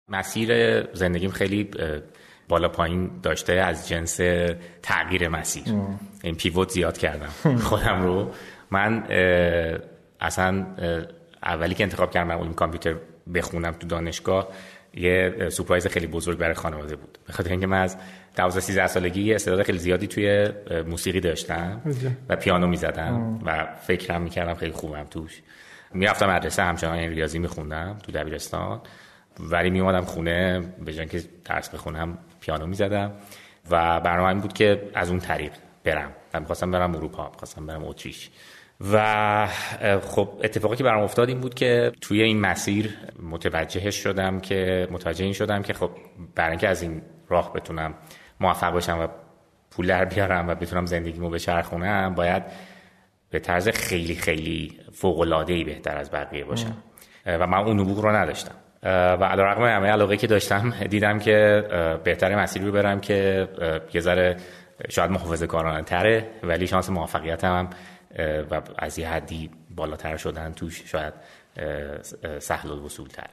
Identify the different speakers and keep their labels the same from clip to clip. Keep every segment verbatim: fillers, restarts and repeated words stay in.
Speaker 1: مسیر زندگیم خیلی بالا پایین داشته از جنس تغییر مسیر. این پیوت زیاد کردم خودم رو. من اصلا اولی که انتخاب کردم علوم کامپیوتر بخونم تو دانشگاه یه سورپرایز خیلی بزرگ برای خانواده بود، به خاطر اینکه من از دوازده سیزده سالگی استعداد خیلی زیادی توی موسیقی داشتم و پیانو میزدم و فکرم میکردم خیلی خوبم توش. میرفتم مدرسه همچنان ریاضی میخوندم تو دبیرستان، ولی میومدم خونه به جای اینکه درس بخونم پیانو میزدم و برنامه این بود که از اون طریق برم و میخواستم برم اروپا، میخواستم برم اتریش. و خب اتفاقی که برام افتاد این بود که توی این مسیر متوجهش شدم که متوجه این شدم که خب برای اینکه از این راه بتونم موفق باشم و پول در بیارم و بتونم زندگیمو بچرخونم باید به طرز خیلی خیلی فوق‌العاده‌ای بهتر از بقیه باشم و من اون نبوغ رو نداشتم و علیرغم همه علاقه‌ای که داشتم دیدم که بهتره مسیری رو برم که یه ذره شاید محافظه‌کارانه تره ولی شانس موفقیتم هم و از یه حدی بالاتر شدن توش شاید سهل الوصول تر.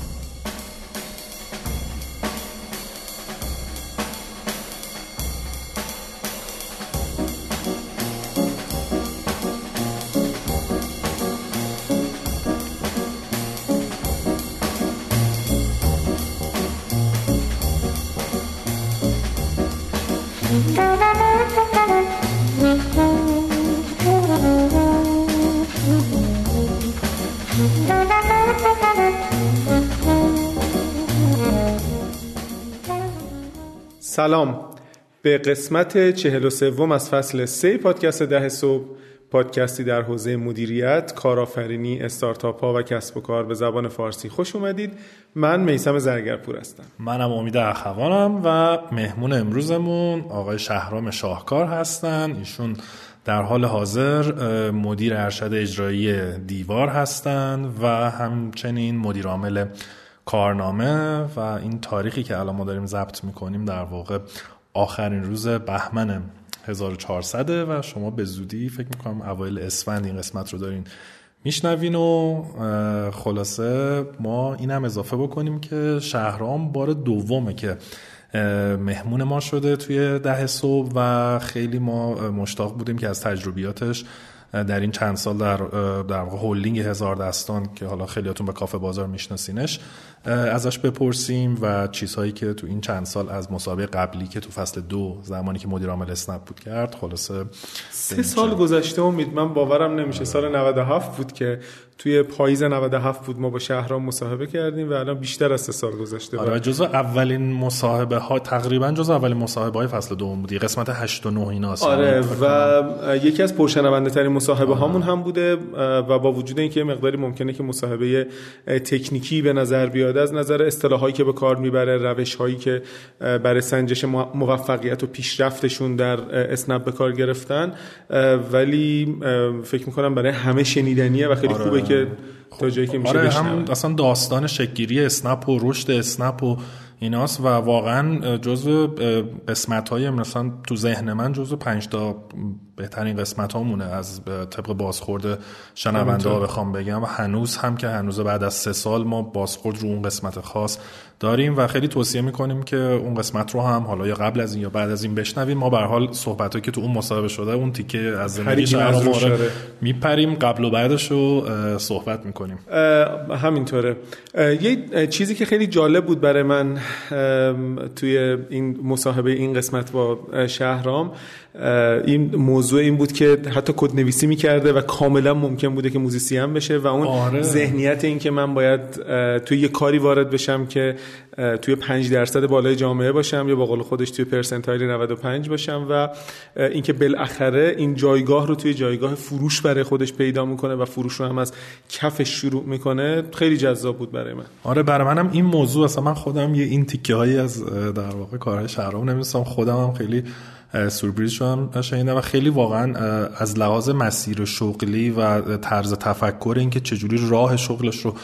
Speaker 2: سلام به قسمت چهل و سوم از فصل سه پادکست ده صبح، پادکستی در حوزه مدیریت، کارآفرینی، استارتاپ ها و کسب و کار به زبان فارسی. خوش اومدید. من میثم زرگرپور هستم.
Speaker 3: منم امید اخوانم و مهمون امروزمون آقای شهرام شاهکار هستن. ایشون در حال حاضر مدیر ارشد اجرایی دیوار هستند و همچنین مدیر عامل کارنامه و این تاریخی که الان ما داریم ضبط میکنیم در واقع آخرین روز بهمن هزار و چهارصد و شما به زودی فکر میکنم اوایل اسفند این قسمت رو دارین میشنوین. و خلاصه ما این هم اضافه بکنیم که شهرام بار دومه که مهمون ما شده توی ده صبح و خیلی ما مشتاق بودیم که از تجربیاتش در این چند سال در در هولدینگ هزار دستان که حالا خیلیاتون به کافه بازار میشناسینش ازش بپرسیم و چیزهایی که تو این چند سال از مسابقه قبلی که تو فصل دو زمانی که مدیر عامل اسنپ بود کرد. خلاصه
Speaker 2: سه سال گذشته امید، من باورم نمیشه. سال نود و هفت بود که توی پاییز نود و هفت بود ما با شهرام مصاحبه کردیم و الان بیشتر از سه سال گذشته.
Speaker 3: آره جزو اولین مصاحبه ها، تقریبا جزو اولین مصاحبه های فصل دوم بودی، قسمت هشت و نه ایناست.
Speaker 2: آره و یکی از پرشنونده ترین مصاحبه هامون هم بوده و با وجود اینکه مقداری ممکنه که مصاحبه تکنیکی به نظر بیاد از نظر اصطلاحایی که به کار میبره، روش‌هایی که برای سنجش موفقیت و پیشرفتشون در اسنپ به کار گرفتن، ولی فکر می‌کنم برای همه شنیدنیه و خیلی آره. خوبه که تا جایی که میشه
Speaker 3: آره
Speaker 2: بشنوه.
Speaker 3: هم اصلا داستان شکل‌گیری اسنپ و رشد اسنپ و ایناست و واقعا جزو قسمت‌های مثلا تو ذهن من جزو پنج تا بهترین قسمت‌ها مونه از طبق بازخورد شنونده‌ها بخوام بگم و هنوز هم که هنوز بعد از سه سال ما بازخورد رو اون قسمت خاص داریم و خیلی توصیه می‌کنیم که اون قسمت رو هم حالا یا قبل از این یا بعد از این بشنویم. ما به هر حال صحبتایی که تو اون مصاحبه شده اون تیکه از زندگی شهرام میپریم، قبل و بعدش رو صحبت می‌کنیم.
Speaker 2: همینطوره. یه چیزی که خیلی جالب بود برای من توی این مصاحبه این قسمت با شهرام، این موضوع این بود که حتی کد نویسی میکرده و کاملا ممکن بوده که موزیسین بشه و اون آره. ذهنیت این که من باید توی یه کاری وارد بشم که توی پنج درصد بالای جامعه باشم یا با قول خودش توی پرسنتایل نود و پنج باشم و اینکه بالاخره این جایگاه رو توی جایگاه فروش برای خودش پیدا میکنه و فروش رو هم از کفش شروع میکنه، خیلی جذاب بود برای من.
Speaker 3: آره برای منم این موضوع، اصلا من خودم یه این تیکه هایی از در واقع کارهای شهرام نمی‌دونستم، خودم هم خیلی سورپرایز شدم شنیدم و خیلی واقعا از لحاظ مسیر شغلی و طرز تفکر این که چجوری راه شغلش رو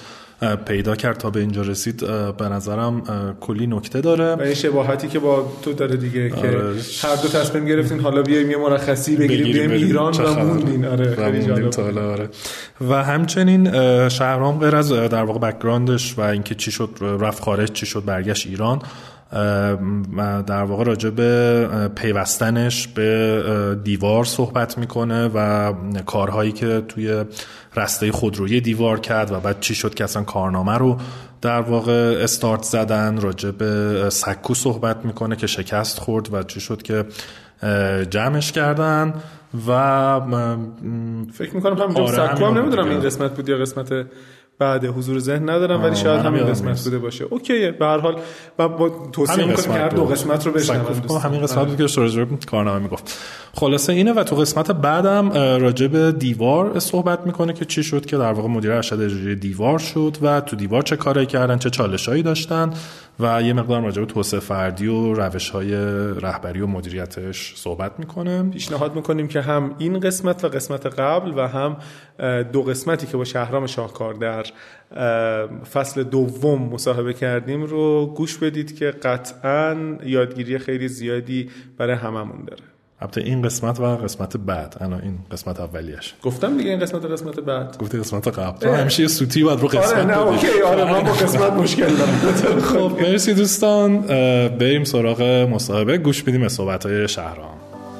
Speaker 3: پیدا کرد تا به اینجا رسید به نظرم کلی نکته داره
Speaker 2: و این شباهتی که با تو داره دیگه که هر دو تصمیم گرفتین حالا بیایم یه مرخصی بگیریم بریم ایران و موندین. آره خیلی جالب. آره.
Speaker 3: و همچنین شهرام غیر از در واقع بک‌گراندش و اینکه چی شد رفت خارج، چی شد برگشت ایران، در واقع راجع به پیوستنش به دیوار صحبت میکنه و کارهایی که توی رسته خودرویی دیوار کرد و بعد چی شد که اصلا کارنامه رو در واقع استارت زدن. راجع به سکو صحبت میکنه که شکست خورد و چی شد که جمعش کردن و
Speaker 2: فکر میکنم همینجا سکو هم نمیدونم این قسمت بود یا قسمت بعد، حضور ذهن ندارم ولی شاید همین قسمت بوده باشه. اوکیه به هر حال و با توصیه می‌کنم که هر دو قسمت رو بشنوید.
Speaker 3: همین قسمت بود که راجع به کارنامه میگفت. خلاصه اینه و تو قسمت بعدم راجع به دیوار صحبت میکنه که چی شد که در واقع مدیر ارشد اجرایی دیوار شد و تو دیوار چه کارایی کردن، چه چالشایی داشتن و یه مقدار راجع به توسعه فردی و روش‌های رهبری و مدیریتش صحبت میکنه.
Speaker 2: پیشنهاد میکنیم که هم این قسمت و قسمت قبل و هم دو قسمتی که با شهرام شاهکار در فصل دوم مصاحبه کردیم رو گوش بدید که قطعاً یادگیری خیلی زیادی برای هممون داره.
Speaker 3: البته این قسمت و قسمت بعد، انا این قسمت اولیش
Speaker 2: گفتم دیگه، این قسمت و قسمت بعد
Speaker 3: گفتی قسمت قبل. تو همیشه یه سوتی بعد رو قسمت
Speaker 2: آره نه اوکی آره من با قسمت مشکل دارم.
Speaker 3: خب مرسی دوستان، بریم سراغ مصاحبه، گوش بدیم صحبت‌های شهرام.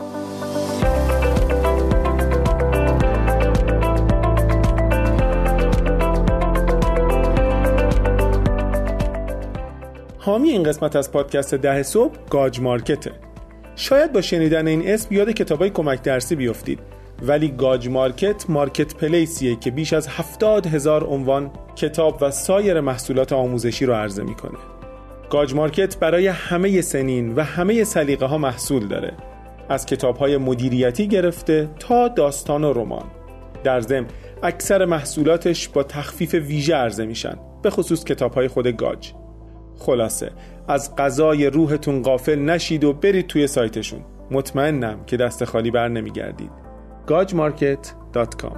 Speaker 2: حامی این قسمت از پادکست ده صبح گاج مارکته. شاید با شنیدن این اسم یاد کتابای کمک درسی بیفتید، ولی گاج مارکت مارکت پلیسیه که بیش از هفتاد هزار عنوان کتاب و سایر محصولات آموزشی رو عرضه میکنه. گاج مارکت برای همه سنین و همه سلیقه ها محصول داره، از کتاب‌های مدیریتی گرفته تا داستان و رمان. در ضمن اکثر محصولاتش با تخفیف ویژه عرضه میشن، به خصوص کتاب‌های خود گاج. خلاصه از غذای روحتون غافل نشید و برید توی سایتشون. مطمئنم که دست خالی بر نمیگردید. گاج مارکت دات کام.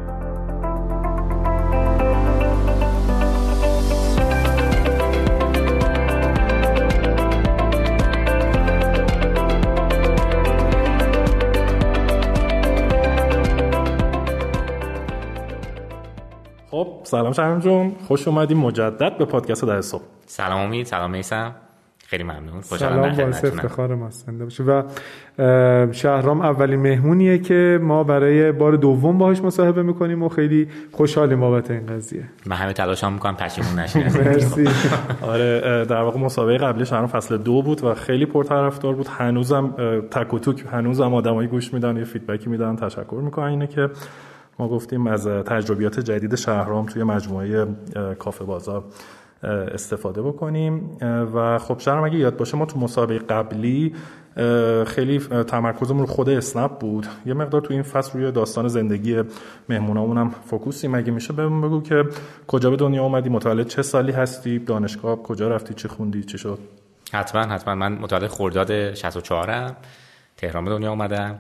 Speaker 3: خب سلام شهرام جون، خوش اومدیم مجدد به پادکست ده صبح.
Speaker 1: سلام امید، سلام میثم، خیلی ممنون،
Speaker 2: خوشحالم در خدمتتونم. افتخار ماست زنده باشه. و شهرام اولین مهمونیه که ما برای بار دوم باهاش مصاحبه میکنیم و خیلی خوشحالیم بابت این قضیه.
Speaker 1: من همه تلاشام میکنم پشیمون نشین.
Speaker 2: مرسی.
Speaker 3: آره در واقع مسابقه قبلی شهرام فصل دو بود و خیلی پرطرفدار بود. هنوزم تک و توک هنوزم آدمایی گوش میدن، یه فیدبکی میدن، تشکر میکنن. اینه که ما گفتیم از تجربیات جدید شهرام توی مجموعه کافه بازار استفاده بکنیم. و خب شهرام اگه یاد باشه ما تو مسابقه قبلی خیلی تمرکزمون رو خود اسنپ بود، یه مقدار تو این فصل روی داستان زندگی مهمونامون هم فوکوسیم. اگه میشه بهمون بگو که کجا به دنیا اومدی، متولد چه سالی هستی، دانشگاه کجا رفتی، چه خوندی، چی شد؟
Speaker 1: حتما حتما من متولد خرداد شصت و چهارم، تهران به دنیا اومدم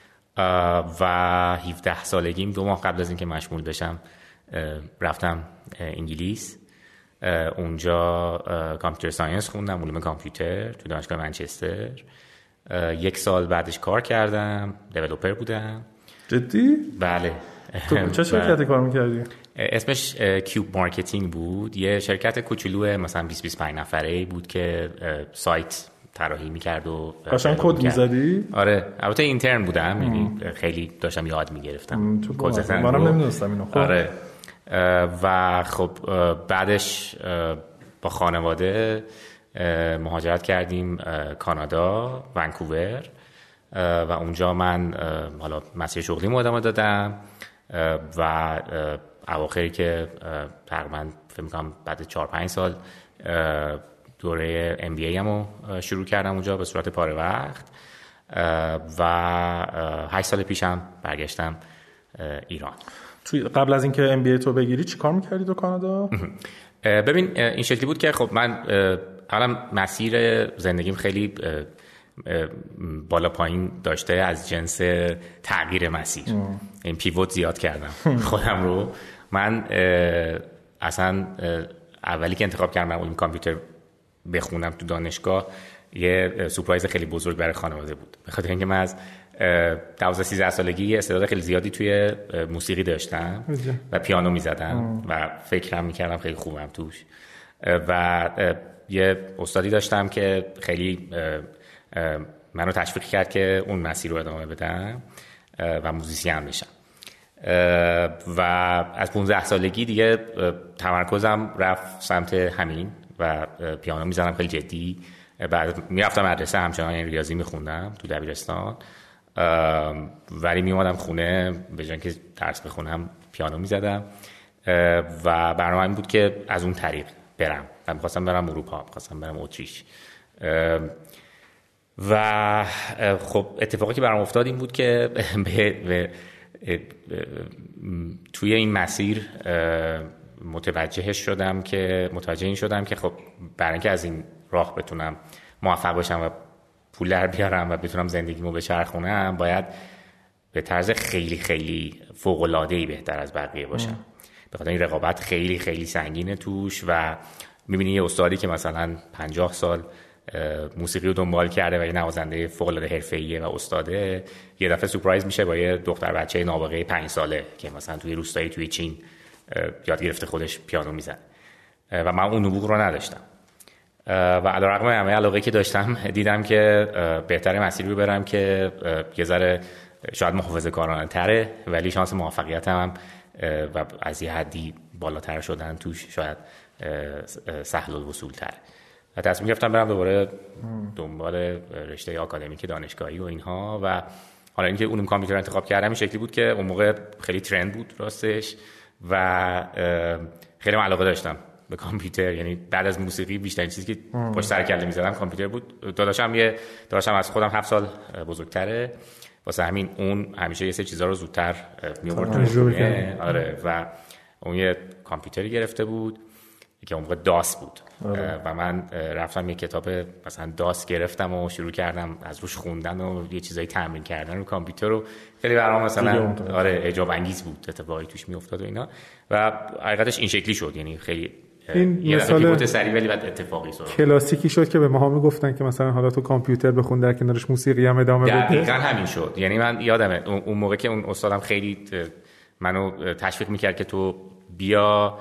Speaker 1: و هفده سالگیم دو ماه قبل از اینکه مشمول بشم رفتم انگلیس. اونجا کامپیوتر ساینس خوندم، علوم کامپیوتر تو دانشگاه منچستر. یک سال بعدش کار کردم، دیولپر بودم.
Speaker 3: جدی؟
Speaker 1: بله.
Speaker 3: تو چه شرکتی کار میکردی؟
Speaker 1: اسمش کیوب مارکتینگ بود، یه شرکت کوچولو مثلا بیست بیست و پنج نفره بود که سایت طراحی میکرد و
Speaker 3: قشنگ کد میزدی؟
Speaker 1: آره البته اینترن بودم، یعنی خیلی داشتم یاد میگرفتم
Speaker 3: کد زدن. منم نمیدونستم اینو. خب.
Speaker 1: آره و خب بعدش با خانواده مهاجرت کردیم کانادا، ونکوور و اونجا من حالا مسیر شغلی ادامه دادم و اواخری که تقریبا فکر می‌کنم بعد چهار پنج سال دوره ام بی ای امو شروع کردم اونجا به صورت پاره وقت و هشت سال پیشم برگشتم ایران.
Speaker 3: توی قبل از اینکه ام بی ای تو بگیری چی کار می‌کردی تو کانادا؟
Speaker 1: ببین این شکلی بود که خب من اولا مسیر زندگیم خیلی بالا پایین داشته از جنس تغییر مسیر، این پیوت زیاد کردم خودم رو. من اصلا اولی که انتخاب کردم علوم کامپیوتر بخونم تو دانشگاه یه سورپرایز خیلی بزرگ برای خانواده بود، به خاطر اینکه من از دوازده سیزده سالگی استعداد خیلی زیادی توی موسیقی داشتم و پیانو میزدم و فکرم میکردم خیلی خوبم توش و یه استادی داشتم که خیلی منو تشویق کرد که اون مسیر رو ادامه بدم و موزیسین بشم و از پانزده سالگی دیگه تمرکزم رفت سمت همین و پیانو میزدم خیلی جدی. بعد میرفتم مدرسه همچنان ریاضی میخوندم تو دبیرستان، ولی میومدم خونه به جای اینکه درس بخونم پیانو میزدم و برنامه این بود که از اون طریق برم و میخواستم برم اروپا، میخواستم برم اتریش. و خب اتفاقی که برام افتاد این بود که به, به توی این مسیر متوجه شدم که متوجه این شدم که خب برای اینکه از این راه بتونم موفق باشم و پول در بیارم و بتونم زندگیمو بچرخونم باید به طرز خیلی خیلی فوق‌العاده‌ای بهتر از بقیه باشم. به خاطر این رقابت خیلی خیلی سنگینه توش و می‌بینی یه استادی که مثلا پنجاه سال موسیقی رو دنبال کرده و یه نوازنده فوق‌العاده حرفه‌ایه و استاده، یه دفعه سورپرایز میشه با یه دختر بچه نابغه پنج ساله که مثلا توی روستایی توی چین یاد گرفته خودش پیانو میزنه و من اون نبوغ رو نداشتم و علیرغم همه علاقه‌ای که داشتم دیدم که بهتره مسیری رو برم که یه ذره شاید محافظه‌کارانه تره ولی شانس موفقیت هم و از یه حدی بالاتر شدن توش شاید سهل الوصول تره و تصمیم گرفتم برم دوباره دنبال رشته آکادمیک دانشگاهی و اینها. و حالا اینکه علوم کامپیوتر انتخاب کردم این شکلی بود که اون موقع خیلی ترند بود راستش و خیلی علاقه داشتم به کامپیوتر، یعنی بعد از موسیقی بیشترین چیزی که پشت سر کله می‌زدم کامپیوتر بود. داداشم یه داداشم از خودم هفت سال بزرگتره، واسه همین اون همیشه یه سری چیزا رو زودتر می‌آورد تو. آره و اون یه کامپیوتری گرفته بود که اون موقع داس بود و من رفتم یه کتاب مثلا داس گرفتم و شروع کردم از روش خوندن و یه چیزایی تمرین کردن رو کامپیوتر رو. خیلی برام مثلا آره اعجاب انگیز بود اتفاقی توش میافتاد و اینا و حقیقتش این شکلی شد، یعنی خیلی
Speaker 2: این
Speaker 1: یه
Speaker 2: مثال
Speaker 1: پیوت سری ولی بعد اتفاقی شد
Speaker 2: کلاسیکی شد که به ما هم گفتن که مثلا حالا تو کامپیوتر بخون در کنارش موسیقی هم ادامه بده.
Speaker 1: دقیقاً همین شد. یعنی من یادمه اون موقع که اون استادم خیلی منو تشویق میکرد که تو بیا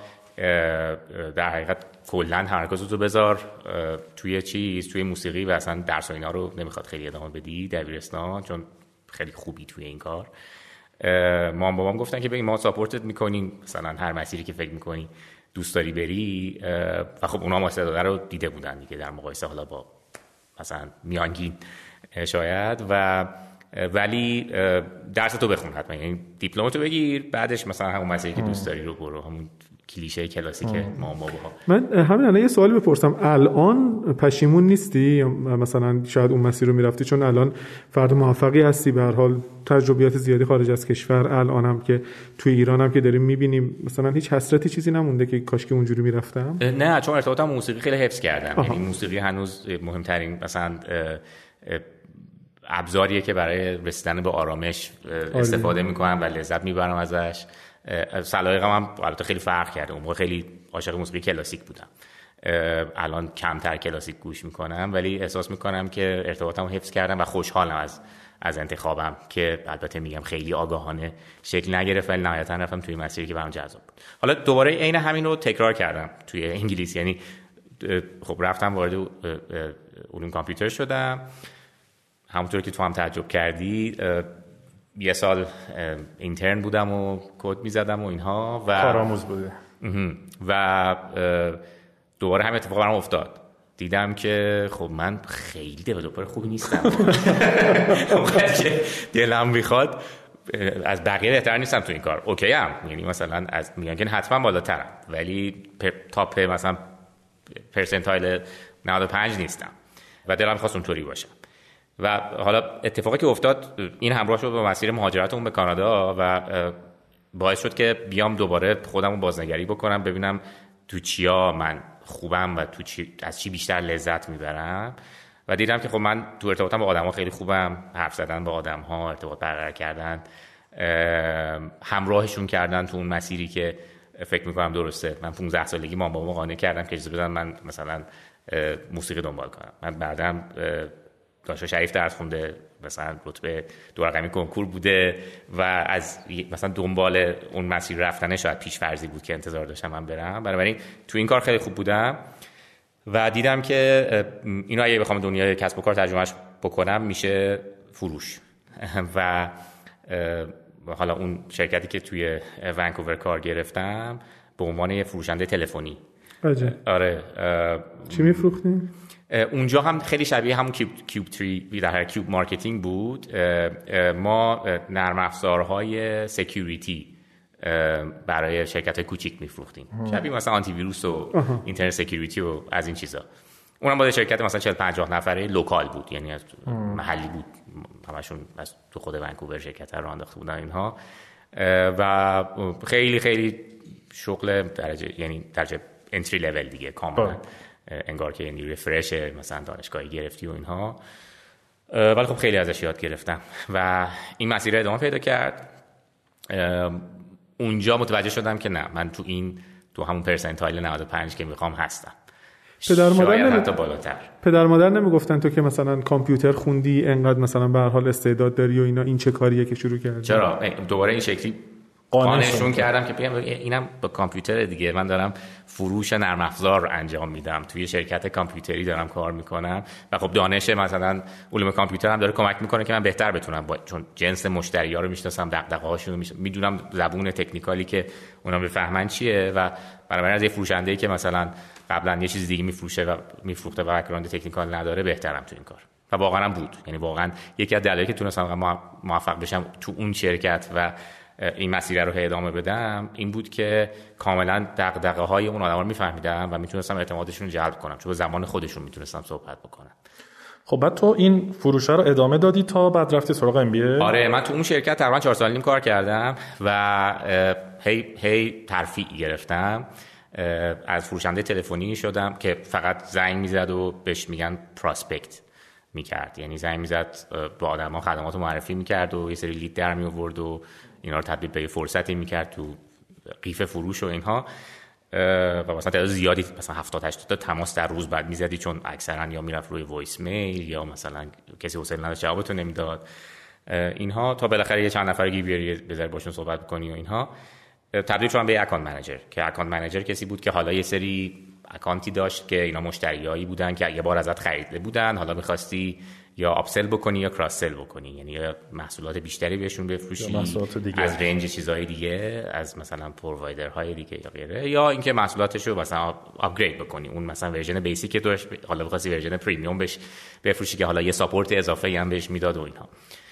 Speaker 1: در حقیقت کلا تمرکزتو بذار توی چیز توی موسیقی و اصلا درس و اینا رو نمیخواد خیلی ادامه بدی دبیرستان چون خیلی خوبی توی این کار. مام بابام گفتن که ببین ما ساپورتت میکنیم مثلا هر مسیری که فکر میکنی دوست داری بری و خب اونا استعداد رو دیده بودن دیگه در مقایسه حالا با مثلا میانگین شاید و ولی درس تو بخون حتما، یعنی دیپلمتو بگیر بعدش مثلا همون مسیری که دوست داری رو برو، همون کلیشه کلاسیک ما باباها.
Speaker 2: من همین الان یه سوالی بپرسم، الان پشیمون نیستی مثلا شاید اون مسیر رو میرفتی چون الان فرد موفقی هستی، به هر حال تجربیات زیادی خارج از کشور، الان هم که توی ایران هم که داریم میبینیم، مثلا هیچ حسرتی چیزی نمونده که کاش که اونجوری میرفتم؟
Speaker 1: نه چون ارتباطم موسیقی خیلی حفظ کردم. یعنی موسیقی هنوز مهمترین مثلا ابزاریه که برای رسیدن به آرامش استفاده میکنم و لذت میبرم ازش. سلایقم هم البته خیلی فرق کرده، اون موقع خیلی عاشق موسیقی کلاسیک بودم، الان کمتر کلاسیک گوش میکنم ولی احساس میکنم که ارتباطمو حفظ کردم و خوشحالم از از انتخابم که البته میگم خیلی آگاهانه شکل نگرفت ولی نهایتا رفتم توی مسیری که برام جذاب بود. حالا دوباره عین همین رو تکرار کردم توی انگلیسی، یعنی خب رفتم وارد علوم کامپیوتر شدم، همونطور که تو هم تعجب کردی یه سال اینترن بودم و کد میزدم و اینها و
Speaker 3: کارآموز بوده
Speaker 1: و دوباره همین اتفاق برام افتاد. دیدم که خب من خیلی دیولپر خوبی نیستم اونقدر که دلم میخواد از بقیه بهتر نیستم تو این کار. اوکی هم یعنی مثلا از میگن که حتما بالاترم ولی تاپ مثلا پرسنتایل نود و پنج نیستم و دلم خواست اونطوری باشم. و حالا اتفاقی که افتاد این همراه شد با مسیر مهاجرتمون به کانادا و باعث شد که بیام دوباره خودمو بازنگری بکنم ببینم تو چیا من خوبم و تو چی از چی بیشتر لذت میبرم و دیدم که خب من تو ارتباطم با آدم‌ها خیلی خوبم، حرف زدن با آدم‌ها، ارتباط برقرار کردن، همراهشون کردن تو اون مسیری که فکر میکنم درسته. من پانزده سالگی مام بابامو قانع کردم که اجازه بدن من مثلا موسیقی دنبال کنم. من بعدم دانشگاه شریف درس خونده، مثلا رتبه دو رقمی کنکور بوده و از مثلا دنبال اون مسیر رفتنه شاید پیش فرضی بود که انتظار داشتم من برم. بنابراین تو این کار خیلی خوب بودم و دیدم که اینو اگه بخوام دنیای کسب و کار ترجمهش بکنم میشه فروش. و حالا اون شرکتی که توی ونکوور کار گرفتم به عنوان یه فروشنده تلفنی.
Speaker 2: عجب.
Speaker 1: آره.
Speaker 2: چی میفروختین؟
Speaker 1: اونجا هم خیلی شبیه همون کیوب کیوب تری در هر کیوب مارکتینگ بود. ما نرم افزارهای سکیوریتی برای شرکت‌های کوچیک میفروختیم، شبیه مثلا آنتی ویروس و آها. اینترنت سکیوریتی و از این چیزا. اونم با شرکت مثلا چهل پنجاه نفره لوکال بود، یعنی از محلی بود، همشون از تو خود ونکوور شرکت رو انداخته بودن اینها و خیلی خیلی شغل درجه یعنی درجه انتری لول دیگه کاملا، انگار که نیروی فرش مثلا دانشگاهی گرفتی و اینها. ولی خب خیلی ازش یاد گرفتم و این مسیر ادامه پیدا کرد. اونجا متوجه شدم که نه، من تو این تو همون پرسنتایل نود و پنج که میخوام هستم.
Speaker 2: پدر مادر نمی...
Speaker 1: حتی بالاتر.
Speaker 2: پدر مادر نمیگفتن تو که مثلا کامپیوتر خوندی انقدر مثلا به هر حال استعداد داری و اینا، این چه کاریه که شروع کردی؟
Speaker 1: چرا دوباره این شکلی قانعشون کردم که بگم اینم با کامپیوتر دیگه، من دارم فروش نرم افزار انجام میدم، توی شرکت کامپیوتری دارم کار میکنم و خب دانش مثلا علوم کامپیوتر هم داره کمک میکنه که من بهتر بتونم با... چون جنس مشتری‌ها رو میشناسم، دغدغه‌هاشون رو میدونم، زبون تکنیکالی که اونا بفهمن چیه و بنابراین از یه فروشنده‌ای که مثلا قبلا یه چیز دیگه میفروشه و میفروخته و بک‌گراند تکنیکال نداره بهترم تو این کار. و واقعا بود، یعنی واقعا یکی از دلایلی که تونستم موفق بشم تو اون شرکت و این مسیر رو ادامه بدم این بود که کاملا دغدغه‌های اون آدما رو میفهمیدم و میتونستم اعتمادشون رو جلب کنم، چون به زبان خودشون میتونستم صحبت بکنم.
Speaker 3: خب بعد تو این فروشه رو ادامه دادی تا بعد رفتی سراغ ام بی ای؟
Speaker 1: آره، من تو اون شرکت تقریبا چهار سال نیم کار کردم و هی هی ترفیع گرفتم. از فروشنده تلفنی شدم که فقط زنگ میزد و بهش میگن پراسپکت میکرد، یعنی زنگ میزد با آدما خدمات رو معرفی میکرد و یه سری لید در می آورد و اینا رو تبدیل به فرصتی میکرد تو قیف فروش و اینها و مثلا تعداد زیادی مثلا هفتاد هشتاد تا تماس در روز بعد میزدی، چون اکثرا یا میرفت روی وایس میل یا مثلا کسی حوصله نداشت جوابتو نمیداد اینها، تا بالاخره یه چند نفر گیر بیاری بذاری باشون صحبت بکنی و اینها. تبدیل شدم به اکانت منیجر که اکانت منیجر کسی بود که حالا یه سری اکانتی داشت که اینا مشتریایی بودن که یه بار ازت خریده بودن، حالا می‌خواستی یا آپسل بکنی یا کراس سل بکنی، یعنی یا محصولات بیشتری بهشون بفروشی از رنج چیزهای دیگه، از مثلا پرووایدرهای دیگه یا غیره، یا اینکه محصولاتشو مثلا آپگرید بکنی، اون مثلا ورژن بیسیک داشت حالا بخواستی ورژن پریمیوم بهش بفروشی که حالا یه ساپورت اضافه هم بهش میداد و اینها.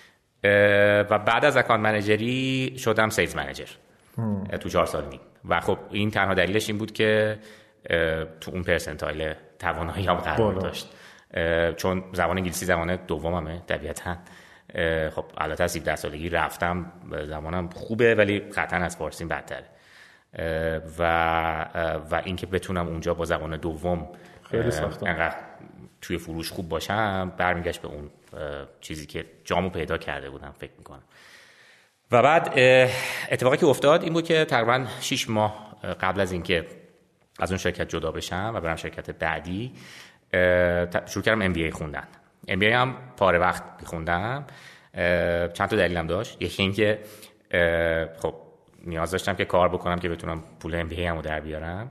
Speaker 1: و بعد از اکانت منیجری شدم سیلز منیجر تو چهار سال نیم و خب این تنها دلیلش این بود که تو اون پرسنتایل تواناییام قرار داشت، چون زبان انگلیسی زبان دوممه طبیعتاً. خب البته از هفده سالگی رفتم، زبانم خوبه ولی قطعاً از فارسی بدتره و و اینکه بتونم اونجا با زبان دوم
Speaker 3: خیلی سخته
Speaker 1: انقدر توی فروش خوب باشم برمیگشت به اون چیزی که جامو پیدا کرده بودم فکر میکنم. و بعد اتفاقی که افتاد این بود که تقریباً شش ماه قبل از اینکه از اون شرکت جدا بشم و برم شرکت بعدی شروع کردم ام بی ای خوندن. ام بی ای هم پاره وقت می‌خوندم. چند تا دلیلم داشت. یکی این که خب نیاز داشتم که کار بکنم که بتونم پول ام بی ای همو در بیارم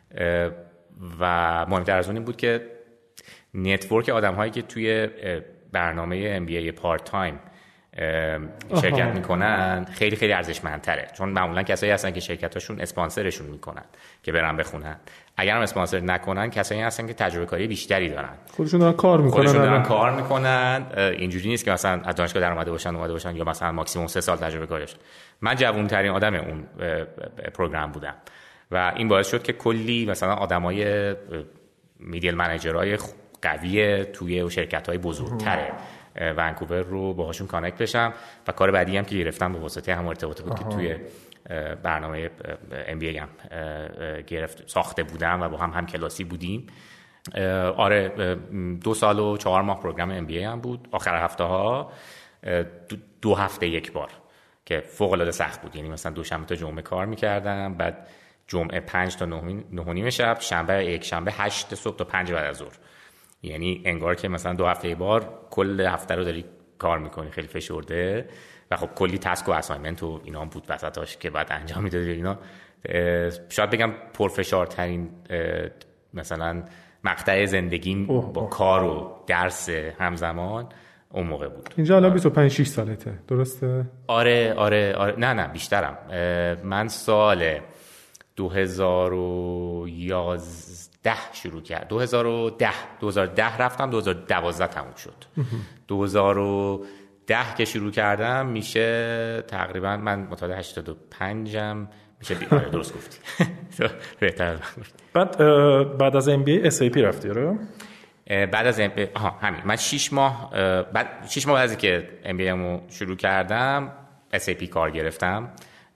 Speaker 1: و مهمتر از اون این بود که نتورک آدم‌هایی که توی برنامه ام بی ای پارت تایم شرکت آها. میکنن خیلی خیلی ارزشمندتره، چون معمولا کسایی هستن که شرکتاشون اسپانسرشون میکنن که برن بخونن، اگر هم اسپانسر نکنن کسایی هستن که تجربه کاری بیشتری دارن،
Speaker 2: خودشون دارن کار میکنن
Speaker 1: خودشون دارن کار میکنن اینجوری نیست که مثلا از دانشگاه در اومده باشن اومده باشن یا مثلا ماکسیمم سه سال تجربه کاری داشتن. من جوان‌ترین آدم اون پروگرام بودم و این باعث شد که کلی مثلا آدمای میدل منیجرای قوی توی شرکت‌های بزرگتره ونکوور رو باهاشون کانکت بشم و کار بعدی هم که گرفتم به واسطه هم ارتباط بود که توی برنامه ام بی ای هم گرفت ساخته بودم و با هم هم کلاسی بودیم. آره دو سال و چهار ماه پروگرام ام بی ای هم بود. آخر هفته ها دو هفته یک بار که فوق العاده سخت بود، یعنی مثلا دوشنبه تا جمعه کار میکردم، بعد جمعه پنج تا نه و نیم شب، شنبه یک شنبه هشت صبح تا پنج بعد از ظهر. یعنی انگار که مثلا دو هفته بار کل هفته رو داری کار میکنی، خیلی فشرده و خب کلی تسک و اسایمنت و اینا هم بود وسطاش که بعد انجام میدادی. اینا شاید بگم پرفشارترین مثلا مقطع زندگیم با کار و درس همزمان اون موقع بود.
Speaker 2: اینجا الان بیست و پنج شش سالته درسته؟
Speaker 1: آره آره آره نه نه بیشترم. من سال دو هزار و یازده شروع کرد، دو هزار و ده دو هزار و ده رفتم، دو هزار و دوازده تموم شد. دو هزار و ده که شروع کردم میشه تقریبا من متولد هشتاد و پنجم میشه بیاره. درست گفتی. بهتر.
Speaker 3: بعد بعد از ام بی ای اس ای پی رفتی رو؟
Speaker 1: بعد از ام بی ای آها همین من شش ماه بعد شش ماه بعد از اینکه ام بی ای مو شروع کردم اس ای پی کار گرفتم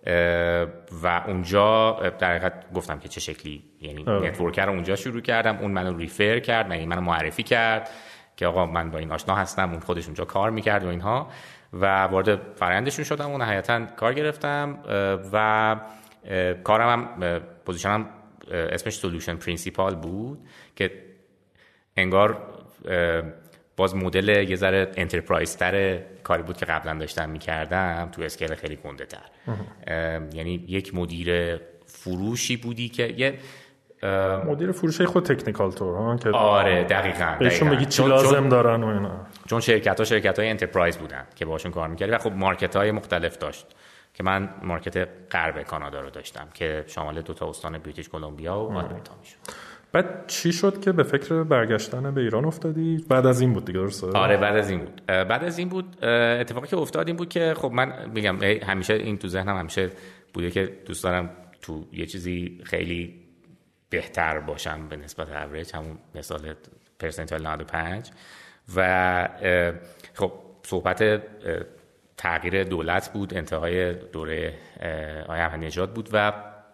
Speaker 1: و اونجا در حقیقت گفتم که چه شکلی، یعنی نتورکر رو اونجا شروع کردم، اون منو ریفر کرد، من منو معرفی کرد که آقا من با این آشنا هستم، اون خودش اونجا کار میکرد و اینها و وارد فرآیندشون شدم و نهایتاً کار گرفتم و کارم هم پوزیشنم اسمش سولوشن پرینسیپال بود که انگار باز مدل یه ذره انترپرایز تر کاری بود که قبلا داشتم میکردم تو اسکیل خیلی گنده تر. یعنی یک مدیر فروشی بودی که یه
Speaker 3: مدیر فروشی خود تکنیکال تور ها که
Speaker 1: آره دقیقاً
Speaker 3: بهشون بگی چی لازم دارن و اینا،
Speaker 1: چون شرکت ها شرکت های انترپرایز بودن که باشون کار میکردی و خب مارکت های مختلف داشت که من مارکت غرب کانادا رو داشتم که شامل دو تا استان بریتیش کلمبیا و آلبرتا میشد.
Speaker 3: بعد چی شد که به فکر برگشتن به ایران افتادی؟ بعد از این بود دیگه درسته؟
Speaker 1: آره بعد از این بود. بعد از این بود اتفاقی که افتاد این بود که خب من میگم همیشه این تو ذهنم همیشه بوده که دوست دارم تو یه چیزی خیلی بهتر باشم به نسبت اوریج، همون مثال پرسنتایل نود و پنج و خب صحبت تغییر دولت بود، انتهای دوره آقای احمدی‌نژاد بود و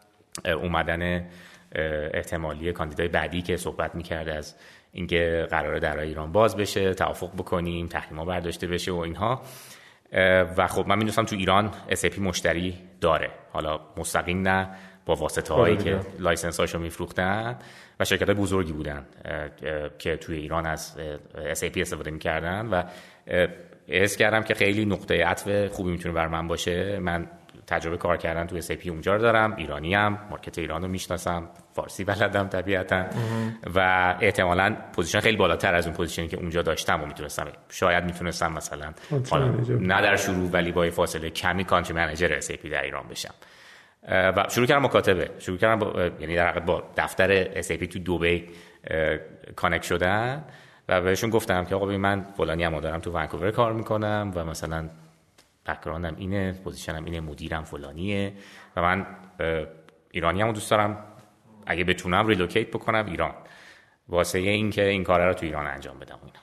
Speaker 1: اومدن احتمالی کاندیدای بعدی که صحبت میکرد از اینکه قراره درای ایران باز بشه، توافق بکنیم، تحریما برداشته بشه و اینها. و خب من میدونستم تو ایران اس ای پی مشتری داره، حالا مستقیم نه، با واسطه هایی که لایسنس هاشو میفروختن و شرکت های بزرگی بودن که توی ایران از اس ای پی استفاده میکردن و حس کردم که خیلی نقطه عطف خوبی میتونه بر من باشه. من تجربه کار کردن تو اس ای پی اونجا رو دارم، ایرانی ام، مارکت ایران رو میشناسم، فارسی بلدم طبیعتا و احتمالاً پوزیشن خیلی بالاتر از اون پوزیشنی که اونجا داشتم و میتونستم، شاید میتونستم مثلا نه در شروع ولی با فاصله کمی کانتری منیجر اس ای پی در ایران بشم. و شروع کردم مکاتبه، شروع کردم با، یعنی در حقیقت با دفتر اس ای پی تو دبی کانکت شدن و بهشون گفتم که آقا من فلانی ام دارم تو ونکوور کار میکنم و مثلا بک‌گراندم اینه، پوزیشنم اینه، مدیرم فلانیه و من ایرانی ام و دوست دارم اگه بتونم ریلوکیت بکنم ایران واسه این که این کارا رو تو ایران انجام بدم اینا.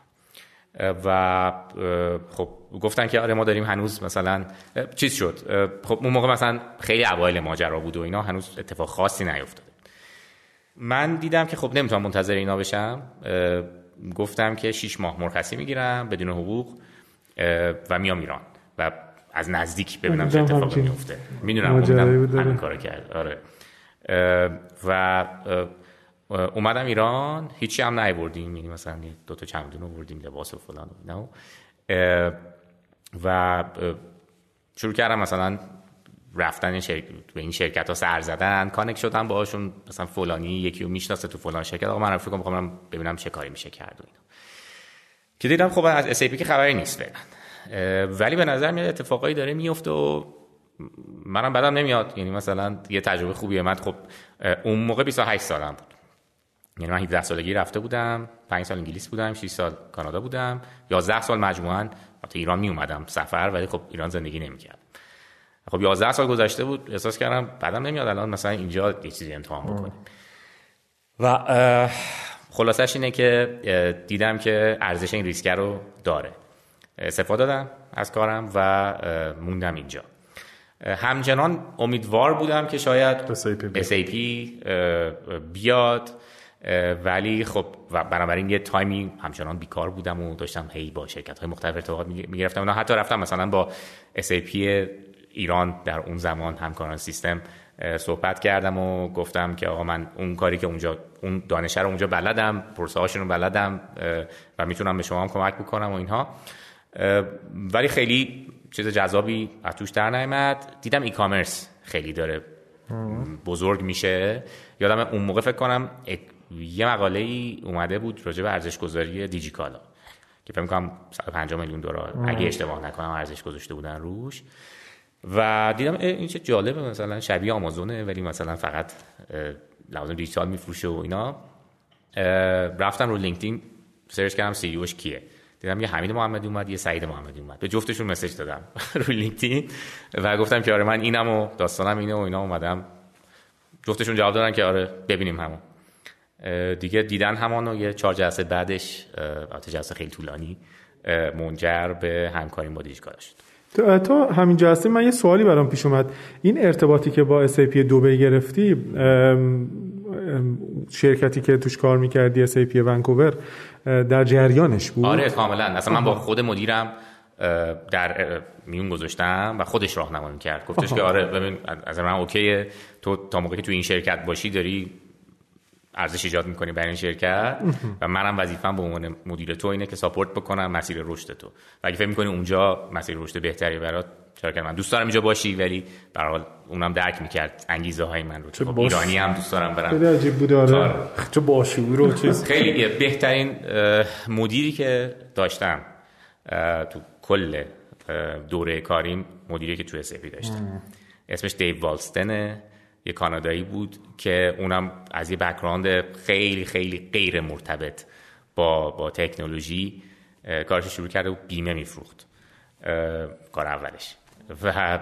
Speaker 1: و خب گفتن که آره ما داریم هنوز مثلا چیز شد. خب اون موقع مثلا خیلی اوایل ماجرا بود و اینا، هنوز اتفاق خاصی نیفتاده. من دیدم که خب نمیتونم منتظر اینا بشم، گفتم که شش ماه مرخصی میگیرم بدون حقوق و میام ایران و از نزدیک ببینم چه اتفاقی میفته. میدونم امیدم همین کارو کرد. آره و اومدم ایران، هیچی هم نیاوردیم، یعنی مثلا دو تا چمدون آوردیم، لباس و فلان و اینا و شروع کردم مثلا رفتن شرکت به این شرکت ها سر زدن، کانکت شدم باهاشون، مثلا فلانی یکی رو میشناسه تو فلان شرکت، آقا من رفیقم میخوام ببینم چه کاری میشه کرد و اینا. که دیدم خب از اس ای پی که خبری نیست فعلا، ولی به نظر میاد اتفاقایی داره میفته و منم بدم نمیاد، یعنی مثلا یه تجربه خوبیه. من خب اون موقع بیست و هشت سالم بود، یعنی من هفده سالگی رفته بودم، پنج سال انگلیس بودم، شش سال کانادا بودم، یازده سال مجموعاً تو ایران می اومدم سفر، ولی خب ایران زندگی نمی‌کردم. خب یازده سال گذشته بود، احساس کردم بعدم نمیاد الان مثلا اینجا یه چیزی امتحان بکنیم. و خلاصش اینه که دیدم که ارزش این ریسک رو داره، استفاده دادم از کارم و موندم اینجا. همچنان امیدوار بودم که شاید اس ای پی بیاد، ولی خب بنابراین یه تایمی همچنان بیکار بودم و داشتم هی با شرکت‌های مختلف ارتباط می‌گرفتم. حتی رفتم مثلا با اس ای پی ایران در اون زمان همکاران سیستم صحبت کردم و گفتم که آقا من اون کاری که اونجا اون دانشه رو اونجا بلدم، پروسه هاشون رو بلدم و میتونم به شما هم کمک بکنم و اینها، ولی خیلی چیز جذابی از توش در نیامد. دیدم ای کامرس خیلی داره بزرگ میشه. یادم اون موقع فکر کنم یه مقاله ای اومده بود راجع به ارزش گذاری دیجیکالا که فکر می‌کنم صد و پنجاه میلیون دلار اگه اشتباه نکنم ارزش گذاشته بودن روش و دیدم این چه جالبه، مثلا شبیه آمازونه ولی مثلا فقط لوازم دیجیتال میفروشه و اینا. رفتم رو لینکدین سرچ کردم سی ای اوش کیه، دیدم یه حمید محمدی اومد، یه سعید محمدی اومد. به جفتشون مسیج دادم رو لینکدین و گفتم که آره من اینم و داستانم اینه و اینا. اومدم جفتشون جواب دادن که آره ببینیم همون. دیگه دیدن همان و یه چهار جلسه بعدش، البته جلسه خیلی طولانی، منجر به همکاری با دیجیکالا شد.
Speaker 2: تو, تو همین جلسه من یه سوالی برام پیش اومد. این ارتباطی که با اس ای پی دبی گرفتی، شرکتی که توش کار می‌کردی اس ای پی ونکوور در جریانش بود؟
Speaker 1: آره کاملا. اصلا من با خود مدیرم در میون گذاشتم و خودش راهنمایی کرد. گفتش که آره ببین از من اوکیه، تو تا موقعی که تو این شرکت باشی داری ارزش ایجاد می‌کنی برای این شرکت و منم وظیفه‌ام به عنوان مدیر تو اینه که ساپورت بکنم مسیر رشد تو. و اگه فکر می‌کنی اونجا مسیر رشد بهتری برات، چرا که من دوست دارم اینجا باشی، ولی به هر حال اونم درک می‌کرد انگیزه‌های من رو. خب ایرانی هم دوست دارم برم.
Speaker 2: خیلی عجیب بود. آره
Speaker 3: چه باشعور و چیز.
Speaker 1: خیلی بهترین مدیری که داشتم تو کل دوره کاریم مدیری که تو اس ای پی داشتم. اسمش دیو والستنه، یه کانادایی بود که اونم از یه بک‌گراند خیلی خیلی غیر مرتبط با با تکنولوژی کارش شروع کرده و بیمه میفروخت کار اولش و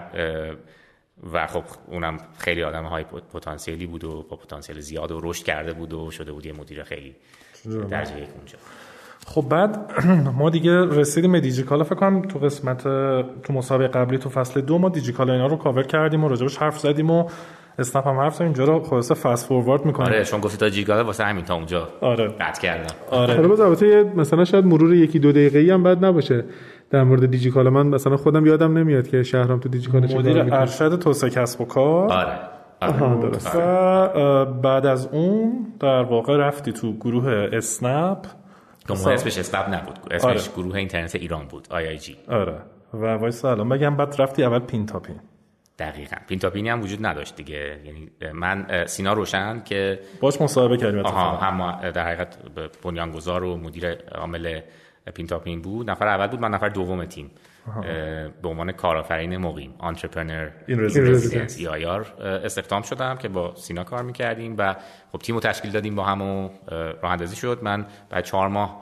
Speaker 1: و خب اونم خیلی آدم های پتانسیلی بود و با پتانسیل زیاد و رشد کرده بود و شده بود یه مدیر خیلی درجه یک اونجا.
Speaker 3: خب بعد ما دیگه رسیدیم به دیجیکالا. فکر کنم تو قسمت تو مسابقه قبلی تو فصل دو ما دیجیکالا اینا رو کاور کردیم و راجبش حرف زدیم و اسنپ هم حرف زدیم. اینجا رو خلاصه فست فوروارد می‌کنیم.
Speaker 1: آره چون گفتی تا دیجیکالا واسه همین تا اونجا
Speaker 3: آره
Speaker 1: قطع کردم.
Speaker 2: آره البته البته مثلا شاید مرور یکی دو دقیقه‌ای هم بعد نباشه در مورد دیجیکالا. من مثلا خودم یادم نمیاد که شهرام تو دیجیکالا چه کار می‌کنه.
Speaker 3: مدیر ارشد توسعه کسب و کار.
Speaker 1: آره
Speaker 3: آها درست. و بعد از اون در واقع رفتی تو گروه اسنپ.
Speaker 1: گروه اسمش اسنپ نبود، اسمش آره. گروه اینترنت ایران بود، آی آی جی.
Speaker 3: آره و وایسا الان بگم بعد رفتی اول پین تا پین.
Speaker 1: دقیقاً پین تا پینی هم وجود نداشت دیگه. یعنی من سینا روشن که
Speaker 3: باش مصاحبه کردیم
Speaker 1: آها هم در حقیقت بنیانگذار و مدیر عامل پین تا پین بود. نفر اول بود، من نفر دوم تیم به عنوان کارآفرین مقیم انترپرنور این رزیدنس ای آی آر استخدام شدم که با سینا کار می‌کردیم و خب تیمو تشکیل دادیم با هم و راه اندازی شد. من بعد چهار ماه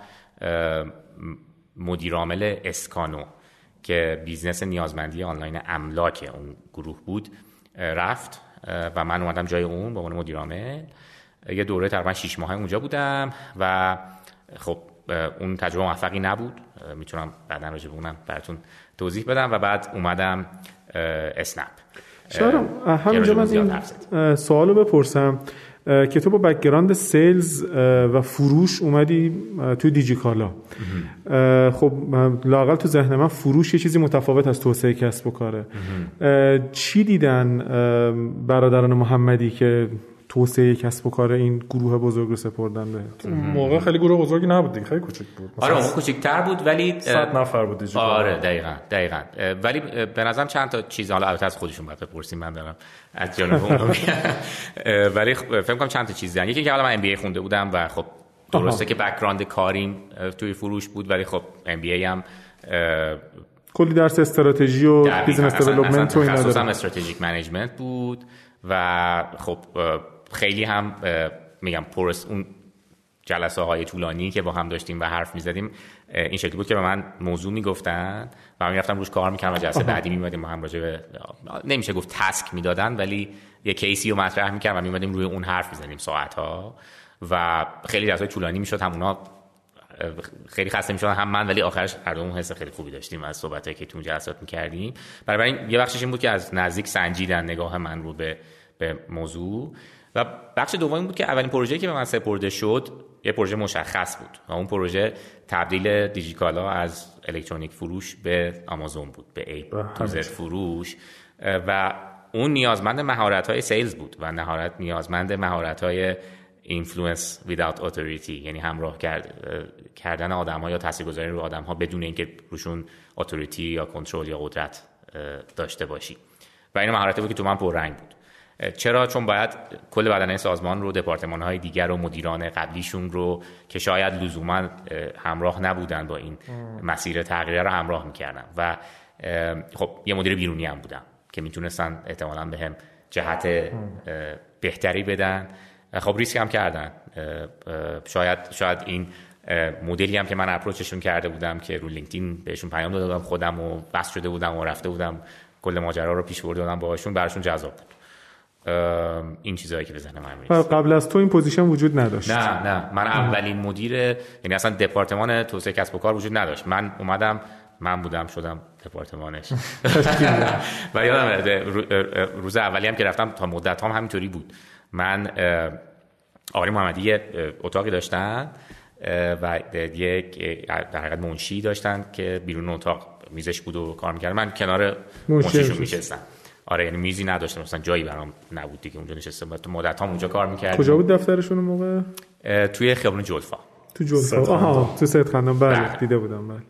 Speaker 1: مدیر عامل اسکانو که بیزنس نیازمندی آنلاین املاک اون گروه بود رفت و من اومدم جای اون به عنوان مدیر عامل. یه دوره تقریبا شش ماهه اونجا بودم و خب اون تجربه موفقی نبود. میتونم بعداً راجع به اونم براتون توضیح بدم. و بعد اومدم اسنپ.
Speaker 2: شارم همینجا من این سوالو بپرسم که تو با بک‌گراند سیلز و فروش اومدی توی دیجیکالا. خب لااقل تو ذهن من فروش یه چیزی متفاوت از توسعه کسب و کاره. چی دیدن برادران محمدی که توسعه کسب و کار این گروه بزرگ رو سپردن بهت؟
Speaker 3: موقع خیلی گروه بزرگی نبود دیگه، خیلی کوچیک بود.
Speaker 1: آره اون کوچیک‌تر بود ولی
Speaker 3: صد نفر بود دیگه.
Speaker 1: آره دقیقاً دقیقاً ولی به نظرم چند تا چیز، حالا البته از خودشون بعد بپرسیم، من دارم از جانب اون ولی فکر کنم چند تا چیز دیدن. یکی که حالا من ام بی ای خونده بودم و خب درسته که بک‌گراند کاریم توی فروش بود ولی خب ام بی ای هم
Speaker 2: کلی درس استراتژی و بیزنس دیولپمنت و اینا
Speaker 1: داشتم. خصوصا استراتژیک منیجمنت بود و خب خیلی هم میگم پرس اون جلسه های طولانی که با هم داشتیم و حرف میزدیم این شکلی بود که به من موضوع میگفتن و من میرفتم روش کار میکردم و جلسه بعدی میمدیم با هم راجع به، نمیشه گفت تسک میدادن ولی یه کیسی رو مطرح میکردم و میمدیم روی اون حرف میزدیم ساعت ها و خیلی جلسه طولانی میشد. هم اونا خیلی خسته میشدن هم من، ولی آخرش هر دومون حس خیلی خوبی داشتیم از صحبتایی که تو جلسات میکردیم. برای این یه بخشش این بود که از نزدیک سنجیدن نگاه من رو به به موضوع و بخش دومی بود که اولین پروژه‌ای که به من سپرده شد یه پروژه مشخص بود و اون پروژه تبدیل دیجیکالا از الکترونیک فروش به آمازون بود، به ای تو زد فروش. و اون نیازمند مهارت‌های سیلز بود و نهایت نیازمند مهارت‌های اینفلوئنس without authority، یعنی همراه کرد، کردن آدم‌ها یا تاثیرگذاری رو آدم‌ها بدون اینکه روشون اتوریتی یا کنترل یا قدرت داشته باشی. و این مهارتی بود که تو من پررنگ بود. چرا؟ چون باید کل بدنه سازمان رو، دپارتمان‌های دیگر و مدیران قبلیشون رو که شاید لزوما همراه نبودن با این مسیر تغییر رو همراه می‌کردم و خب یه مدیر بیرونی هم بودم که میتونستن احتمالاً بهم جهت بهتری بدن. خب ریسک هم کردن. شاید شاید این مدلی هم که من اپروچشون کرده بودم که رو لینکدین بهشون پیام داده بودم خودم و بس شده بودم و رفته بودم کل ماجرا رو پیش برده بودم باهاشون، براشون جذاب بود. این چیزایی که به ذهن من میرسه.
Speaker 2: قبل از تو این پوزیشن وجود نداشت؟
Speaker 1: نه نه من اولین مدیر، یعنی اصلا دپارتمان توسعه کسب و کار وجود نداشت. من اومدم، من بودم شدم دپارتمانش. و یادم روز اولی هم که رفتم تا مدت هم همینطوری بود. من آقای محمدی اتاقی داشتن و یک در حقیقت منشی داشتن که بیرون اتاق میزش بود و کار میکرد. من کنار منشیشون میشستم. آره یعنی میزی نداشتم، مثلا جایی برام نبود دیگه اونجا نشستم. تو مدت هم اونجا کار میکردم.
Speaker 2: کجا بود دفترشون اون موقع؟
Speaker 1: توی خیابون جلفا.
Speaker 2: تو جلفا. آها تو سید خندان. بله دیده بودم. بله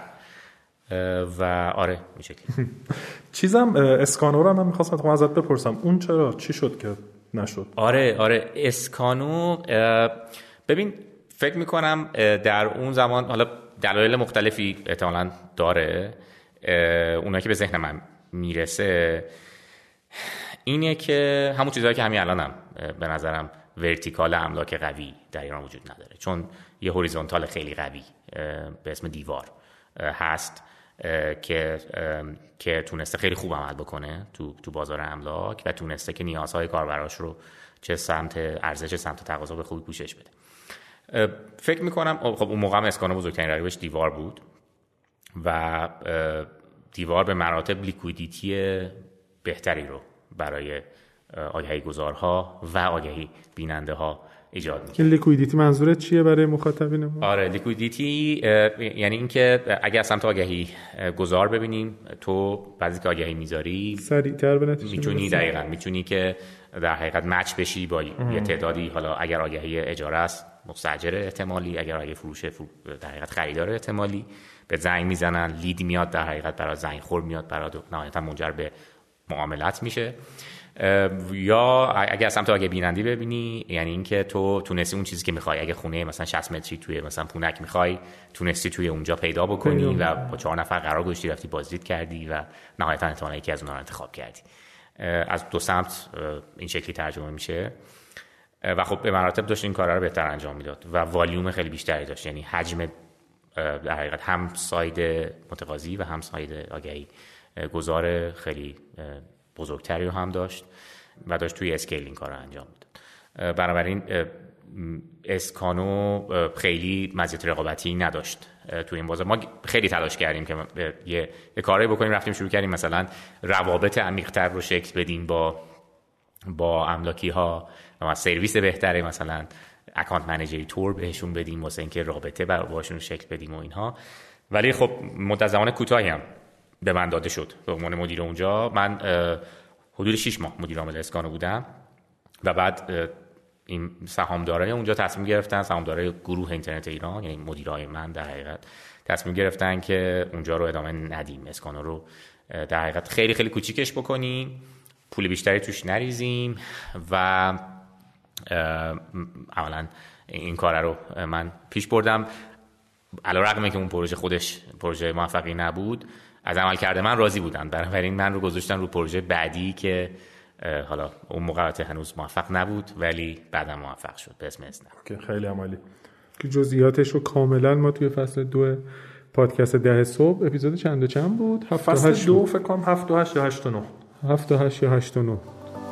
Speaker 1: بله. و آره میشه که
Speaker 3: چیزم اسکانو رو من می‌خواستم ازت بپرسم، اون چرا چی شد که نشد؟
Speaker 1: آره آره اسکانو، ببین فکر میکنم در اون زمان، حالا دلایل مختلفی احتمالاً داره، اونایی که به ذهن من میرسه اینه که همون چیزایی که همین الانم به نظرم ورتیکال املاک قوی در ایران وجود نداره، چون یه هوریزونتال خیلی قوی به اسم دیوار هست که که تونسته خیلی خوب عمل بکنه تو تو بازار املاک و تونسته که نیازهای کاربراش رو چه سمت عرضه چه سمت تقاضا به خوبی پوشش بده. فکر میکنم خب اون موقع اسکانو بزرگترین رقیبش دیوار بود و دیوار به مراتب لیکویدیتی بهتری رو برای آگهی گذارها و آگهی بیننده ها ایجاد می‌کنه.
Speaker 2: این لیکویدیتی منظورت چیه برای مخاطبین ما؟
Speaker 1: آره لیکویدیتی یعنی اینکه اگر سمت آگهی گذار ببینیم، تو بعضی که آگهی میذاری
Speaker 2: سریعتر به نتیجه
Speaker 1: میتونی دقیقاً میتونی که در حقیقت مچ بشی با ام. یه تعدادی، حالا اگر آگهی اجاره است مستاجر احتمالی، اگر آگهی فروش در حقیقت خریدار احتمالی، به زنگ میزنن، لید میاد در حقیقت برای زنگ خور میاد برای نهایتا منجر به معاملات میشه. یا اگه از سمت آگهی بینندی ببینی، یعنی اینکه تو تونستی اون چیزی که میخوای، اگه خونه مثلا شصت متری توی مثلا پونک میخوای، تونستی توی اونجا پیدا بکنی و با چهار نفر قرار گذاشتی، رفتی بازدید کردی و نهایتا احتمالاً یکی از اونها رو انتخاب کردی. از دو سمت این شکلی ترجمه میشه و خب به مراتب داشت این کارا رو بهتر انجام میداد و والیوم خیلی بیشتری داشت، یعنی حجم در حقیقت هم ساید متقاضی و هم ساید آگهی گذار خیلی بزرگتری رو هم داشت و داشت توی اسکیل این کار رو انجام میداد. بنابراین اسکانو خیلی مزیت رقابتی نداشت توی این بازار. ما خیلی تلاش کردیم که یه, یه کاری بکنیم، رفتیم شروع کردیم مثلا روابط عمیق‌تر رو شکل بدیم با با املاکی ها و سرویس بهتری، مثلا اکانت منیجری تور بهشون بدیم واسه اینکه رابطه باشون شکل بدیم و اینها. ولی خب مدت زمان کوتاهی هم به من داده شد به عنوان مدیر اونجا. من حدود شش ماه مدیر عامل اسکانو بودم و بعد این سهامدارای اونجا تصمیم گرفتن، سهامدارای گروه اینترنت ایران، یعنی مدیرای من در حقیقت تصمیم گرفتن که اونجا رو ادامه ندیم، اسکانو رو در حقیقت خیلی خیلی کوچیکش بکنیم، پول بیشتری توش نریزیم و اولا این کار رو من پیش بردم. علیرغم اینکه اون پروژه خودش پروژه موفقی نبود، از عمل کرده من راضی بودن، بنابراین من رو گذاشتن رو پروژه بعدی که حالا اون موقع هنوز موفق نبود ولی بعدا موفق شد به اسم اسنپ.
Speaker 3: اوکی خیلی عالی.
Speaker 2: که جزئیاتش رو کاملا ما توی فصل دو پادکست ده صبح اپیزود چند و چند بود؟
Speaker 3: فصل دو فکر کنم هفت و هشت یا هشت و نه.
Speaker 2: هفت و هشت یا هشت و نه.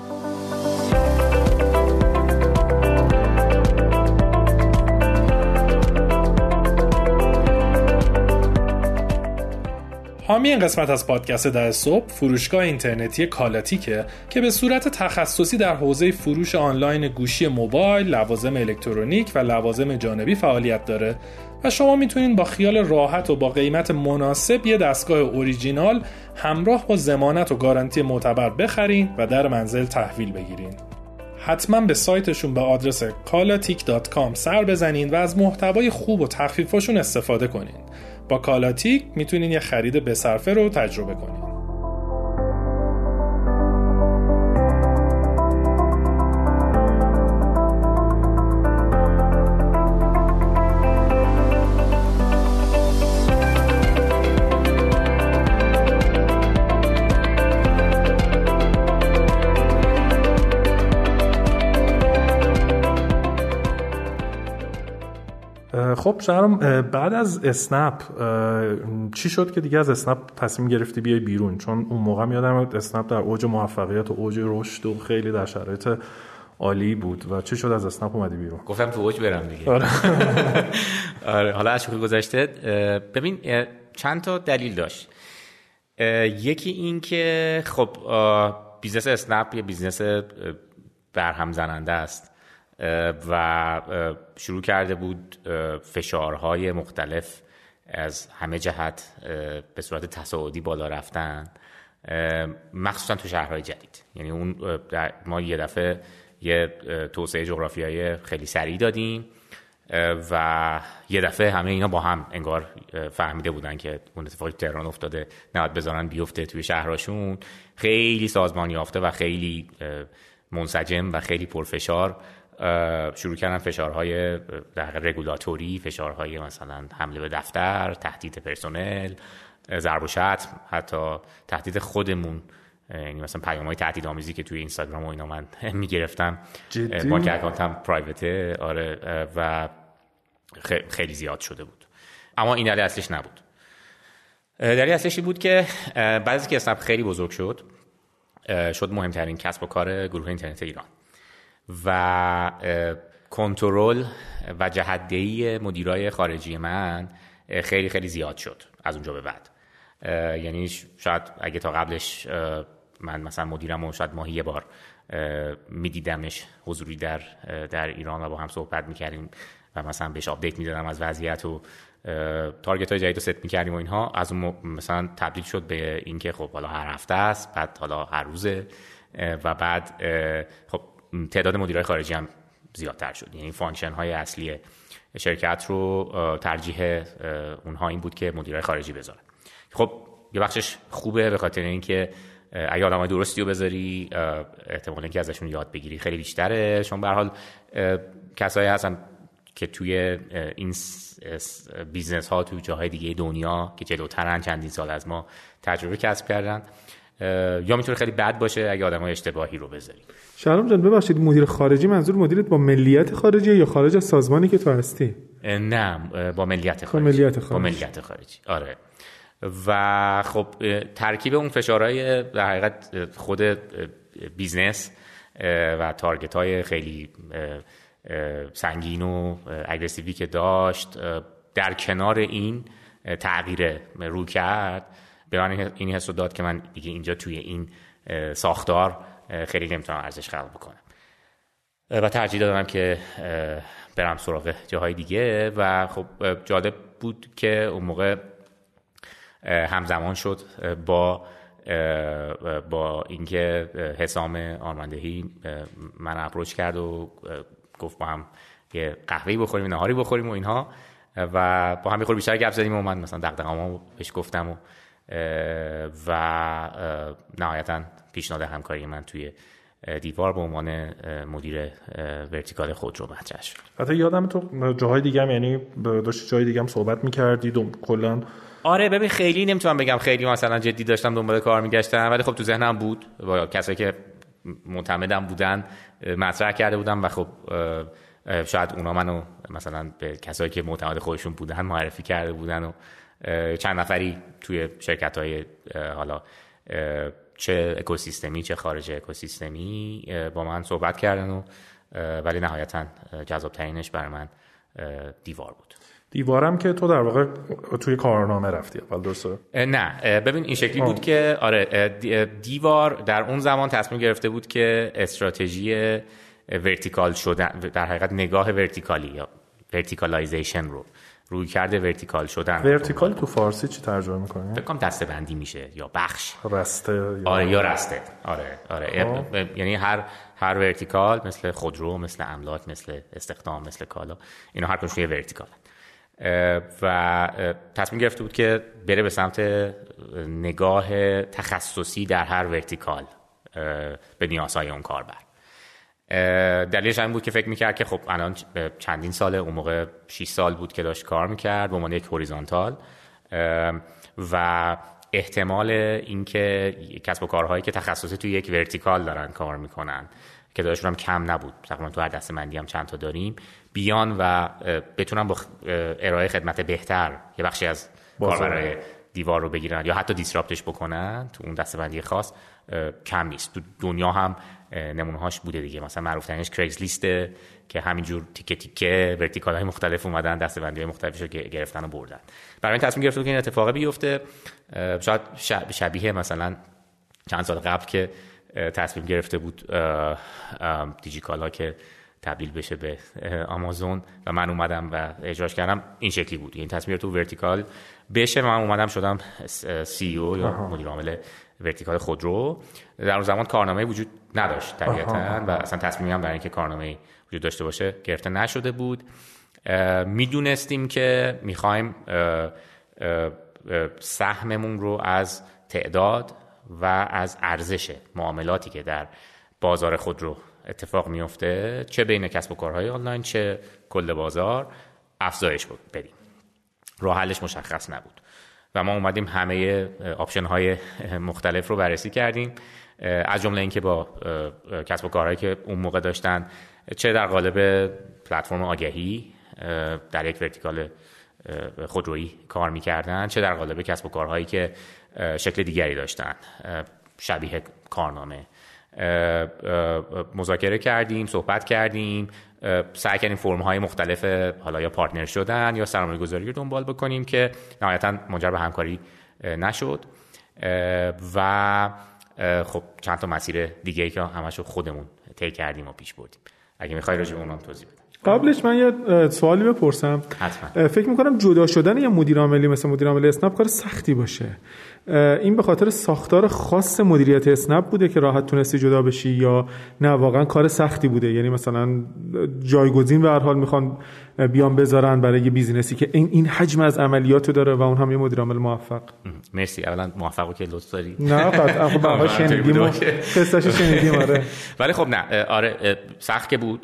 Speaker 3: حامی این قسمت از پادکست ده صبح فروشگاه اینترنتی کالاتیکه که به صورت تخصصی در حوزه فروش آنلاین گوشی موبایل، لوازم الکترونیک و لوازم جانبی فعالیت داره و شما میتونین با خیال راحت و با قیمت مناسب یه دستگاه اوریجینال همراه با ضمانت و گارانتی معتبر بخرین و در منزل تحویل بگیرین. حتما به سایتشون به آدرس کالاتیک دات کام سر بزنین و از محتوای خوب و تخفیفاشون استفاده کنین. با کالاتیک میتونین یه خرید بصرفه رو تجربه کنین.
Speaker 2: خب شهرام، بعد از اسنپ چی شد که دیگه از اسنپ تصمیم گرفتی بیای بیرون؟ چون اون موقع میادم اسنپ در اوج موفقیت و اوج رشد و خیلی در شرایط عالی بود و چی شد از اسنپ اومدی بیرون؟
Speaker 1: گفتم تو اوج برم دیگه. آره. آره حالا از شوخی گذشته، ببین چند تا دلیل داشت. یکی این که خب بیزنس اسنپ یه بیزنس برهم زننده است و شروع کرده بود فشارهای مختلف از همه جهت به صورت تصاعدی بالا رفتن، مخصوصا تو شهرهای جدید. یعنی اون ما یه دفعه یه توسعه جغرافیایی خیلی سریع دادیم و یه دفعه همه اینا با هم انگار فهمیده بودن که اون اتفاقی تهران افتاده نباید بذارن بیفته توی شهرهاشون. خیلی سازمان یافته و خیلی منسجم و خیلی پرفشار شروع کردن فشارهای در رگولاتوری، فشارهای مثلا حمله به دفتر، تهدید پرسنل، ضرب و شتم، حتی تهدید خودمون. یعنی مثلا پیام‌های تهدیدآمیزی که توی اینستاگرام و اینا من میگرفتم، با که اکانتم پرایوته. آره و خیلی زیاد شده بود. اما این دلیل اصلیش نبود. دلیل اصلیش بود که بعد از که اسنپ خیلی بزرگ شد، شد مهمترین کسب و کار گروه اینترنت ایران و کنترل و جهت‌دهی مدیرای خارجی من خیلی خیلی زیاد شد از اونجا به بعد. یعنی شاید اگه تا قبلش من مثلا مدیرم و شاید ماهی یه بار میدیدمش حضوری در در ایران و با هم صحبت میکردیم و مثلا بهش آپدیت میدادم از وضعیت و تارگت های جدید رو ست میکردیم و اینها، از اون مثلا تبدیل شد به اینکه خب حالا هر هفته است، بعد حالا هر روزه و بعد خب تعداد مدیرای خارجی هم زیادتر شد. یعنی فانکشن های اصلی شرکت رو ترجیح اونها این بود که مدیرای خارجی بذارن. خب یه بخشش خوبه به خاطر اینکه اگه آدمای درستی رو بذاری احتمال اینکه ازشون یاد بگیری خیلی بیشتره. چون به هر حال کسایی هستن که توی این بیزنس ها تو جاهای دیگه دنیا که جلوترن، چندین سال از ما تجربه کسب کردن، یا میتونه خیلی بد باشه اگه آدمای اشتباهی رو بذاری.
Speaker 2: شهرام جان ببخشید، مدیر خارجی منظور مدیرت با ملیت خارجی یا خارج از سازمانی که تو هستی؟
Speaker 1: نه با ملیت خارجی.
Speaker 2: با ملیت خارجی.
Speaker 1: با ملیت خارجی. آره. و خب ترکیب اون فشارهای در حقیقت خود بیزنس و تارگت های خیلی سنگین و اگریسیوی که داشت در کنار این تغییر رو کرد، به من این حس رو داد که من دیگه اینجا توی این ساختار خیلی نمیتونم ارزش خلق بکنم و ترجیح دادم که برم سراغ جاهای دیگه. و خب جالب بود که اون موقع همزمان شد با با اینکه حسام آرماندهی من اپروچ کرد و گفت با هم یه قهوه‌ای بخوریم، نهاری بخوریم و اینها و با هم یه خورده بیشتر گپ زدیم و من مثلا دغدغه‌امو بهش گفتم و و نهایتاً پیشنهاد همکاری من توی دیوار به عنوان مدیر ورتیکال خودرو مطرح شد.
Speaker 2: حتی یادم تو جاهای دیگه هم، یعنی داشتی جای دیگه هم صحبت می‌کردید و کلاً.
Speaker 1: آره ببین خیلی نمیتونم بگم خیلی مثلا جدی داشتم دنبال کار میگشتم، ولی خب تو ذهنم بود با کسایی که معتمدم بودن مطرح کرده بودم و خب شاید اونا منو مثلا به کسایی که معتمد خودشون بودن معرفی کرده بودن و چند نفری توی شرکت‌های حالا چه اکوسیستمی چه خارج اکوسیستمی با من صحبت کردن و ولی نهایتاً جذاب‌ترینش برای من دیوار بود.
Speaker 2: دیوارم که تو در واقع توی کارنامه رفتی اول، درسته؟
Speaker 1: نه ببین این شکلی بود که آره دیوار در اون زمان تصمیم گرفته بود که استراتژی ورتیکال شدن، در حقیقت نگاه ورتیکالی یا ورتیکالایزیشن رو روی کرده ورتیکال شدن.
Speaker 3: ورتیکال تو فارسی چی ترجمه می‌کنی؟
Speaker 1: فکر کنم دسته بندی میشه یا بخش،
Speaker 3: رسته یا
Speaker 1: آره یا رسته. آره آره یعنی هر هر ورتیکال مثل خودرو، مثل املاک، مثل استخدام، مثل کالا، اینا هر کدومش یه ورتیکال و تصمیم گرفته بود که بره به سمت نگاه تخصصی در هر ورتیکال به نیازهای اون کاربر. دلیلش این بود که فکر میکرد که خب الان چندین ساله، اون موقع شش سال بود که داشت کار میکرد به عنوان یک هوریزونتال و احتمال اینکه کسب و کارهایی که تخصصی توی یک ورتیکال دارن کار میکنن که داشتون هم کم نبود، تقریبا تو هر دسته بندی هم چند تا داریم، بیان و بتونن با ارائه خدمت بهتر یه بخشی از کاربرای دیوار رو بگیرن یا حتی دیسراپتش بکنن تو اون دسته بندی خاص کم نیست. تو دنیا هم نمونه هاش بوده دیگه، مثلا معروف ترینش کریگز لیسته که همینجور تیکه تیکه ورتیکال های مختلف اومدن دسته بندی های مختلفش رو گرفتن و بردن. برای این تصمیم گرفتن که این اتفاق بیفته. شاید شبیه مثلا چند سال قبل که تصمیم گرفته بود دیجیکالا که تبدیل بشه به آمازون و من اومدم و اجراش کردم، این شکلی بود. این تصمیم تو ورتیکال بشه و من اومدم شدم سی او یا مدیر عامل ورتیکال خودرو. در اون زمان کارنامه وجود نداشت طبیعتاً و اصلا تصمیمی هم برای اینکه کارنامه وجود داشته باشه گرفته نشده بود. میدونستیم که میخوایم سهممون رو از تعداد و از ارزش معاملاتی که در بازار خودرو اتفاق میفته، چه بین کسب و کارهای آنلاین چه کل بازار، افزایش بدیم. راه حلش مشخص نبود و ما اومدیم همه آپشن های مختلف رو بررسی کردیم، از جمله اینکه با کسب و کارهایی که اون موقع داشتن چه در قالب پلتفرم آگهی در یک ورتیکال خودرویی کار میکردن، چه در قالب کسب و کارهایی که شکل دیگری داشتن شبیه کارنامه. مذاکره کردیم، صحبت کردیم، سعی کردیم فرم‌های مختلف حالا یا پارتنر شدن یا سرمایه‌گذاری رو دنبال بکنیم که نهایتاً منجر به همکاری نشد و خب چند تا مسیر دیگه‌ای که همشو خودمون طی کردیم و پیش بردیم. اگه می‌خوای راجع به اونم توضیح بدم.
Speaker 2: قبلش من یه سوالی بپرسم.
Speaker 1: حتما.
Speaker 2: فکر می‌کنم جدا شدن یه مدیر عاملی مثل مدیر عامل اسنپ کار سختی باشه. این به خاطر ساختار خاص مدیریت اسنپ بوده که راحت تونستی جدا بشی یا نه واقعا کار سختی بوده؟ یعنی مثلا جایگزین به هر حال میخوان بیان بذارن برای یه بیزینسی که این این حجم از عملیاتو داره و اون هم یه مدیر عامل موفق.
Speaker 1: مرسی. اولا موفقو که لطف داری.
Speaker 2: نه قطعا خب باهاش شنیدیم و قصه‌اش شنیدیم. آره
Speaker 1: ولی خب نه آره سخت که بود.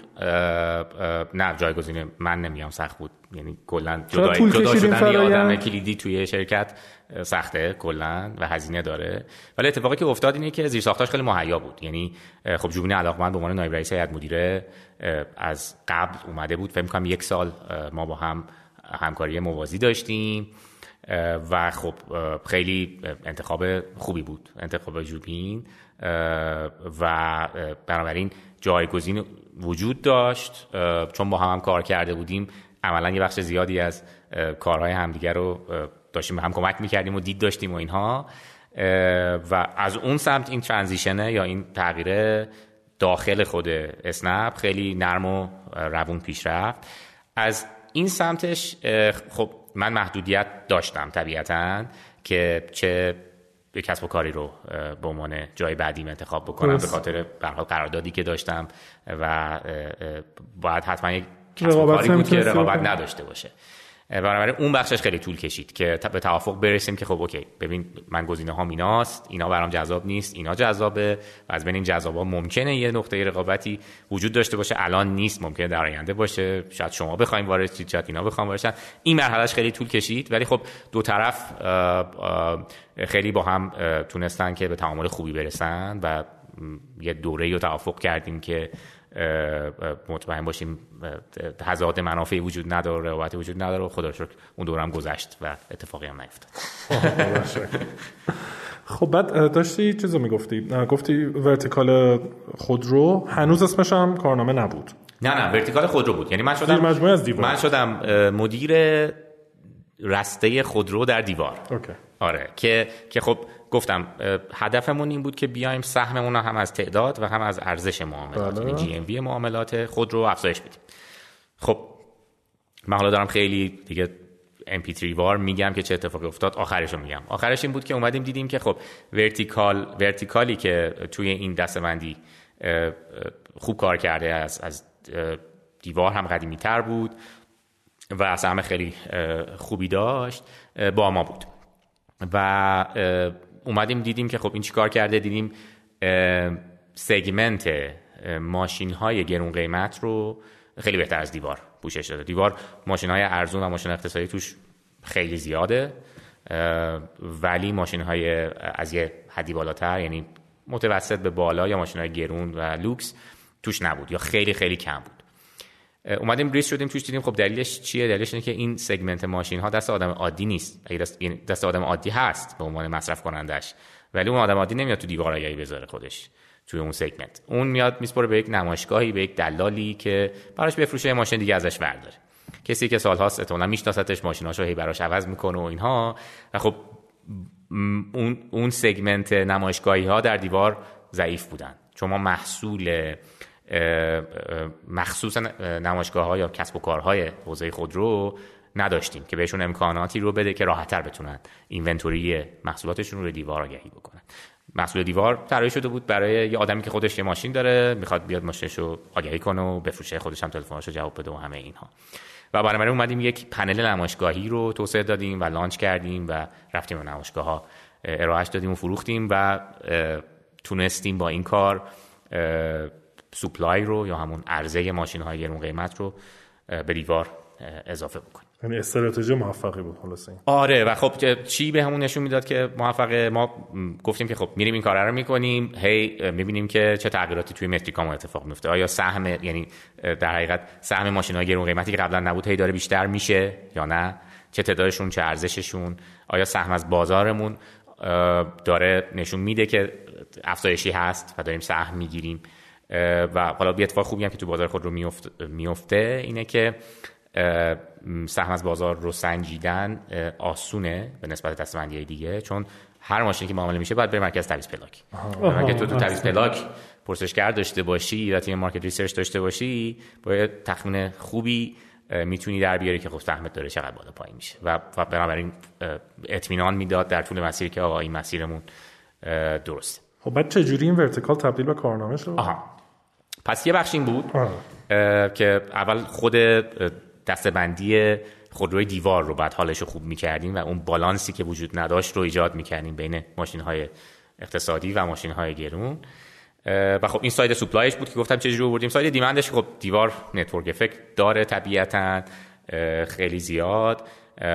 Speaker 1: نه جایگزین من نمیام سخت بود، یعنی کلا جدا جدا شدن یه آدم کلیدی توی شرکت سخته کلا و هزینه داره. ولی اتفاقی که افتاد اینه که زیرساختاش خیلی مهیا بود. یعنی خب جوبینی علاقمند به عنوان نایب رئیس هیئت مدیره از قبل اومده بود، فکر می‌کنم یک سال ما با هم همکاری موازی داشتیم و خب خیلی انتخاب خوبی بود انتخاب جوبین و بنابراین جایگزین وجود داشت. چون با هم, هم کار کرده بودیم عملا یه بخش زیادی از کارهای همدیگه رو داشتیم، هم کمک میکردیم و دید داشتیم و اینها و از اون سمت این ترانزیشنه یا این تغییر داخل خود اسنپ خیلی نرم و روون پیش رفت. از این سمتش خب من محدودیت داشتم طبیعتاً که چه کسب و کاری رو به عنوان جای بعدیم انتخاب بکنم به خاطر به هر حال قراردادی که داشتم و باید حتما یک کسب و کاری بود که رقابت نداشته باشه. بنابراین اون بخشش خیلی طول کشید که به توافق برسیم که خب اوکی ببین من گزینه هام ایناست، اینا برام جذاب نیست، اینا جذابه و از بین این جذابا ممکنه یه نقطه رقابتی وجود داشته باشه، الان نیست، ممکنه در آینده باشه، شاید شما بخواید وارد شید، شاید اینا بخوام وارد شن. این مرحلهش خیلی طول کشید ولی خب دو طرف خیلی با هم تونستن که به تعامل خوبی برسن و یه دوره‌ای رو توافق کردیم که مطمئن باشیم تضاد منافعی وجود نداره، رقابتی وجود نداره و خدا رو شکر اون دورم گذشت و اتفاقی هم نیفتاد.
Speaker 3: خب بعد داشتی چیزو میگفتی، گفتی ورتیکال خودرو هنوز اسمش هم کارنامه نبود.
Speaker 1: نه نه ورتیکال خودرو بود، یعنی من شدم
Speaker 3: مجموعه از دیوار.
Speaker 1: من شدم مدیر رسته خودرو در دیوار.
Speaker 3: اوکی.
Speaker 1: آره که که خب گفتم هدفمون این بود که بیایم سهممون هم از تعداد و هم از ارزش معاملات یعنی جی ام وی معاملات خود رو افزایش بدیم. خب من حالا دارم خیلی دیگه ام پی تری وار میگم که چه اتفاقی افتاد، آخرش رو میگم. آخرش این بود که اومدیم دیدیم که خب ورتیکال ورتیکالی که توی این دسته‌بندی خوب کار کرده از از دیوار هم قدیمی تر بود و سهم خیلی خوبی داشت، با ما بود و اومدیم دیدیم که خب این چی کار کرده. دیدیم سگمنت ماشین های گرون قیمت رو خیلی بهتر از دیوار پوشش داده. دیوار ماشین های ارزون و ماشین اقتصادی توش خیلی زیاده، ولی ماشین های از یه حدی بالاتر، یعنی متوسط به بالا یا ماشین های گرون و لوکس توش نبود یا خیلی خیلی کم بود. اومدیم ریس شدیم توش، دیدیم خب دلیلش چیه؟ دلیلش اینه که این سگمنت ماشین ها دست آدم عادی نیست. اگه دست دست آدم عادی هست به عنوان مصرف کنندش، ولی اون آدم عادی نمیاد تو دیوار آگهی بذاره خودش توی اون سگمنت. اون میاد میسپره به یک نمایشگاهی، به یک دلالی که براش بفروشه ماشین دیگه ازش برداره. کسی که سالهاست احتمالاً میشناستش، ماشیناشو هی براش عوض میکنه و اینها. و خب اون اون سگمنت نمایشگاهی ها در دیوار ضعیف بودن، چون ما محصول مخصوص نمایشگاه‌ها یا کسب و کارهای حوزه خودرو نداشتیم که بهشون امکاناتی رو بده که راحت‌تر بتونن اینونتوری محصولاتشون رو دیوار آگهی بکنن. محصول دیوار طراحی شده بود برای یه آدمی که خودش یه ماشین داره، میخواد بیاد ماشینشو آگهی کنه و بفروشه، خودش هم تلفنشو جواب بده و همه اینها. و برای اومدیم یک پنل نمایشگاهی رو توسعه دادیم و لانچ کردیم و رفتیم به نمایشگاه‌ها ارائهش دادیم و فروختیم و تونستیم با این کار سوپلای رو یا همون عرضه ماشین‌های گرون قیمت رو به دیوار اضافه بکنیم.
Speaker 3: یعنی استراتژی موفقی بود خلاص این.
Speaker 1: آره و خب چی به همون نشون میداد که موفقه؟ ما گفتیم که خب میریم این کارا رو میکنیم، هی میبینیم که چه تغییراتی توی متریکام اتفاق میفته. آیا سهم، یعنی در حقیقت سهم ماشین‌های گرون قیمتی که قبلا نبود هی داره بیشتر میشه یا نه؟ چه تعدادشون، چه ارزششون؟ آیا سهم از بازارمون داره نشون میده که افزایشی هست و داریم سهم میگیریم؟ و حالا یه اتفاق خوبی هم که تو بازار خود رو میفته, میفته اینه که سهم از بازار رو سنجیدن آسونه به نسبت دسته‌بندی دیگه، چون هر ماشینی که معامله میشه باید بره مرکز تبعیض پلاک. اگه تو تو تبعیض پلاک پرسشگر داشته باشی یا تیم مارکت ریسرچ داشته باشی، با یه تخمین خوبی میتونی در بیاری که خب سهمت داره چقدر بالا پایین میشه و و بنابراین اطمینان میداد در طول مسیر که آقا این مسیرمون درسته.
Speaker 3: خب بعد چه جوری این ورتیکال تبدیل به کارنامه شد؟
Speaker 1: آها. پس یه بخش این بود که اول خود دسته‌بندی خودروی دیوار رو بعد حالش رو خوب می‌کردیم و اون بالانسی که وجود نداشت رو ایجاد می‌کردیم بین ماشین‌های اقتصادی و ماشین‌های گرون. و خب این ساید سوپلایش بود که گفتم چه جوری آوردیم. ساید دیمندش خب دیوار نتورک افکت داره طبیعتاً خیلی زیاد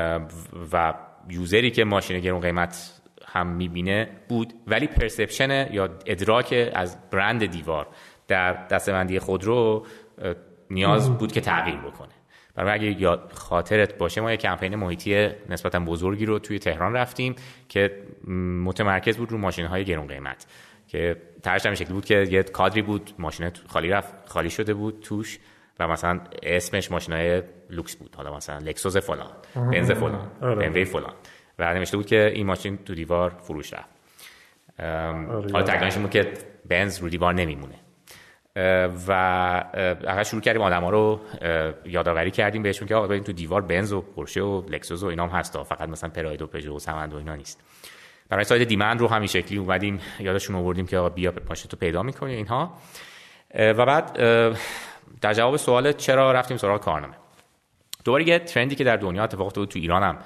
Speaker 1: و یوزری که ماشین گرون قیمت هم می‌بینه بود، ولی پرسپشن یا ادراک از برند دیوار در دسته‌بندی خودرو نیاز بود که تغییر بکنه. برای اگه یاد خاطرت باشه ما یک کمپین محیطی نسبتا بزرگی رو توی تهران رفتیم که متمرکز بود رو ماشین‌های گرون قیمت، که طرحش هم شکلی بود که یه کادری بود ماشین خالی رفت خالی شده بود توش و مثلا اسمش ماشین‌های لوکس بود، حالا مثلا لکسوس فلان، بنز فلان، بی ام وی فلان، و نوشته بود که این ماشین تو دیوار فروش رفت. حالا تگلاینش بود که بنز رو دیوار نمیمونه. و اول شروع کردیم آدما رو یادآوری کردیم بهشون که آقا ببین تو دیوار بنز و پورشه و لکسوس و اینا هم هست، فقط مثلا پراید و پژو و سمند و اینا نیست. برای ساید دیمند رو هم این شکلی اومدیم یادشون آوردیم که آقا بیا ماشین تو پیدا می‌کنی اینها. و بعد در جواب سوال چرا رفتیم سراغ کارنامه، دوباره یه ترندی که در دنیا اتفاق افتاد تو ایران هم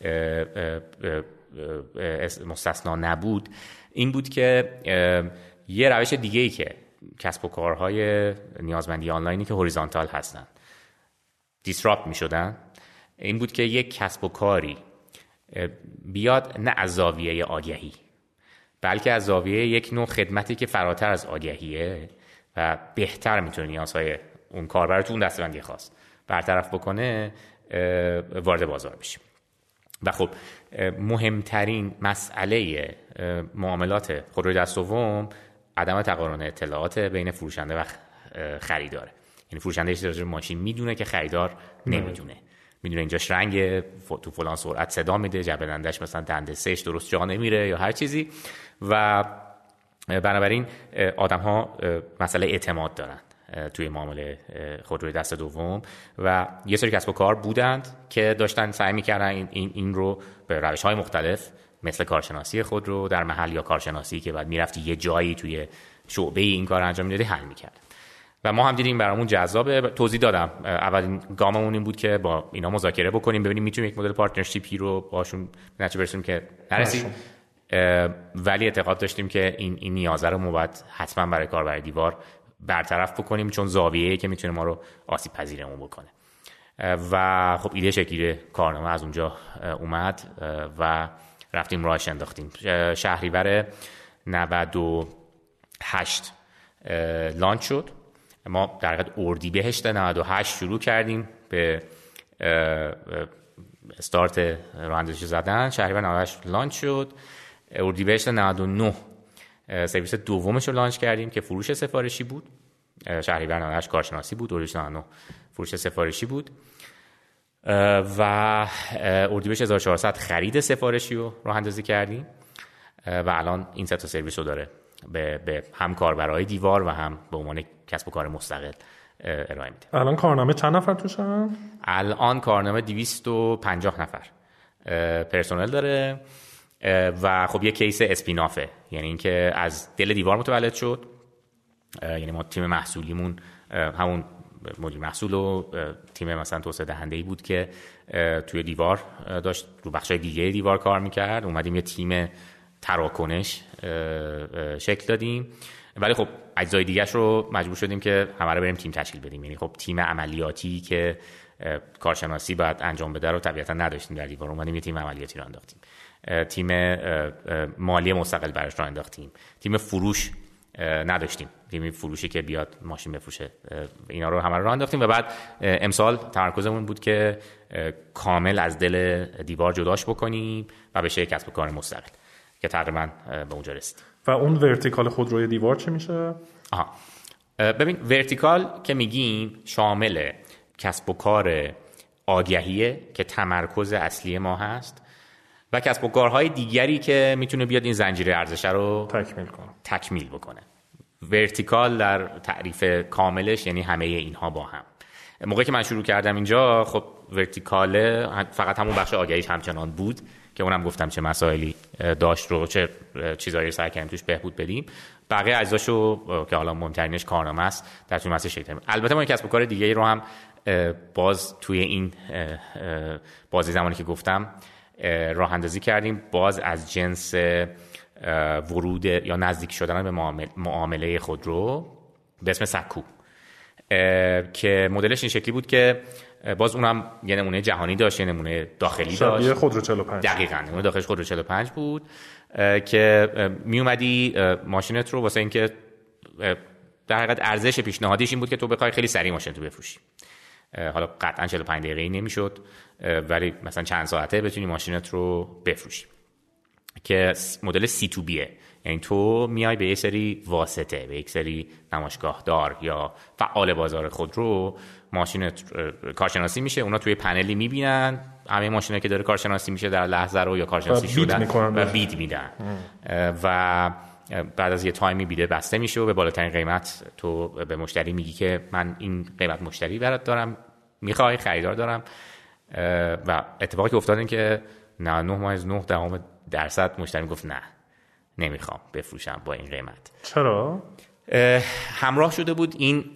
Speaker 1: مستثنا نبود این بود که یه روش دیگه‌ای که کسب و کارهای نیازمندی آنلاینی که هوریزونتال هستن دیسراپت می شدن این بود که یک کسب و کاری بیاد نه از زاویه آگهی بلکه از زاویه یک نوع خدمتی که فراتر از آگهیه و بهتر میتونه نیازهای اون کاربر تو اون دسته‌بندی خاص برطرف بکنه وارد بازار بشه. و خب مهمترین مسئله معاملات خودروی دست دوم عدم تقارن اطلاعات بین فروشنده و خریداره. یعنی فروشنده اشتراک ماشین میدونه که خریدار نمیدونه، میدونه اینجاش رنگ تو فلان سرعت صدا میده، جبه‌دندش مثلا دنده سهش درست جا نمیره یا هر چیزی، و بنابراین آدم ها مسئله اعتماد دارن توی معامله خودروی دست دوم و یه سری کسب و کار بودند که داشتن سعی می‌کردن این این, این رو به روش‌های مختلف مثل کارشناسی خودرو در محل یا کارشناسی که بعد میرفتی یه جایی توی شعبه این کار انجام میدادی حل می‌کرد. و ما هم دیدیم برامون جذابه. توضیح دادم اولین گاممون این بود که با اینا مذاکره بکنیم ببینیم میتونیم یک مدل پارتنرشیپی رو باشون نتیجه برسونیم که نرسید، ولی اعتقاد داشتیم که این این نیازه رو ما باید حتما برای کاربر دیوار برطرف بکنیم چون زاویه‌ای که میتونه ما رو آسیب پذیرمون بکنه. و خب ایده شکلی کارنامه از اونجا اومد و رفتیم راهش انداختیم. شهریور نود و هشت لانچ شد. ما در حقیقت اردیبهشت نود و هشت شروع کردیم به استارت راه اندازی زدن. شهریور نود و هشت لانچ شد. اردیبهشت نود و نه سرویس دومش رو لانچ کردیم که فروش سفارشی بود. شهریور نود و هشت کارشناسی بود. اردیبهشت نود و نه فروش سفارشی بود و اردیبهشت هزار و چهارصد خرید سفارشی رو راه اندازی کردیم و الان این سه تا سرویس رو داره به, به هم کاربرای دیوار و هم به عنوان کسب و کار مستقل ارائه میده.
Speaker 3: الان کارنامه چند نفر توشن؟
Speaker 1: الان کارنامه دویست و پنجاه نفر پرسنل داره و خب یه کیس اسپینافه، یعنی اینکه از دل دیوار متولد شد. یعنی ما تیم محصولیمون همون مدیر محصول و تیم مثلا توسعه دهنده‌ای بود که توی دیوار داشت رو بخشای دیگه دیوار کار میکرد. اومدیم یه تیم تراکنش شکل دادیم، ولی خب اجزای دیگه‌اش رو مجبور شدیم که همه رو بریم تیم تشکیل بدیم. یعنی خب تیم عملیاتی که کارشناسی باید انجام بده رو طبیعتا نداشتیم در دیوار. اومدیم یه تیم عملیاتی رو انداختیم، تیم مالی مستقل براش رو انداختیم، تیم فروش نداشتیم، تیم فروشی که بیاد ماشین بفروشه. اینا رو همه رو انداختیم و بعد امسال تمرکزمون بود که کامل از دل دیوار جداش بکنیم و بشه کسب و کار مستقل که تقریبا به اونجا رسید.
Speaker 3: و اون ورتیکال خودروی دیوار چی میشه؟
Speaker 1: آها ببین، ورتیکال که میگیم شامل کسب و کار آگهیه که تمرکز اصلی ما هست و کسب و کارهای دیگری که میتونه بیاد این زنجیره ارزش رو
Speaker 3: تکمیل کنه
Speaker 1: تکمیل بکنه. ورتیکال در تعریف کاملش یعنی همه اینها با هم. موقعی که من شروع کردم اینجا خب ورتیکال فقط همون بخش آگهیش همچنان بود که اونم گفتم چه مسائلی داشت رو چه چیزایی سعی کردیم توش بهبود بدیم. بقیه اجزاشو که حالا مهمترینش کارنامه است در طول مسیر شکل دادیم. البته ما کسب و کار دیگه‌ای رو هم باز توی این بازی زمانی که گفتم راه اندازی کردیم، باز از جنس ورود یا نزدیک شدن به معامله خودرو به اسم سکو که مدلش این شکلی بود که باز اونم یه نمونه جهانی داشت، یه نمونه داخلی داشت.
Speaker 3: شبیه خودرو چهل و پنج.
Speaker 1: دقیقاً نمونه داخلش خودرو چهل و پنج بود که می اومدی ماشینت رو واسه اینکه در حقیقت ارزش پیشنهادیش این بود که تو بخوای خیلی سریع ماشین تو بفروشی. حالا قطعاً چهل و پنج دقیقه‌ای نمیشد، ولی مثلا چند ساعته بتونی ماشینت رو بفروشی که مدل سی تو بیه. یعنی تو میای به یه سری واسطه، به یک سری نمایشگاهدار یا فعال بازار خودرو ماشینت کارشناسی میشه، اونا توی پنلی میبینن همه ماشینایی که داره کارشناسی میشه در لحظه رو یا کارشناسی شدن و بید میدن و بعد از یه تایمی بیده بسته میشه و به بالاترین قیمت تو به مشتری میگی که من این قیمت مشتری برات دارم، میخوای خریدار دارم. و اتفاقی که افتاد این که نه نه ممیز نه دهم درصد مشتری گفت نه نمیخوام بفروشم با این قیمت.
Speaker 3: چرا؟
Speaker 1: همراه شده بود این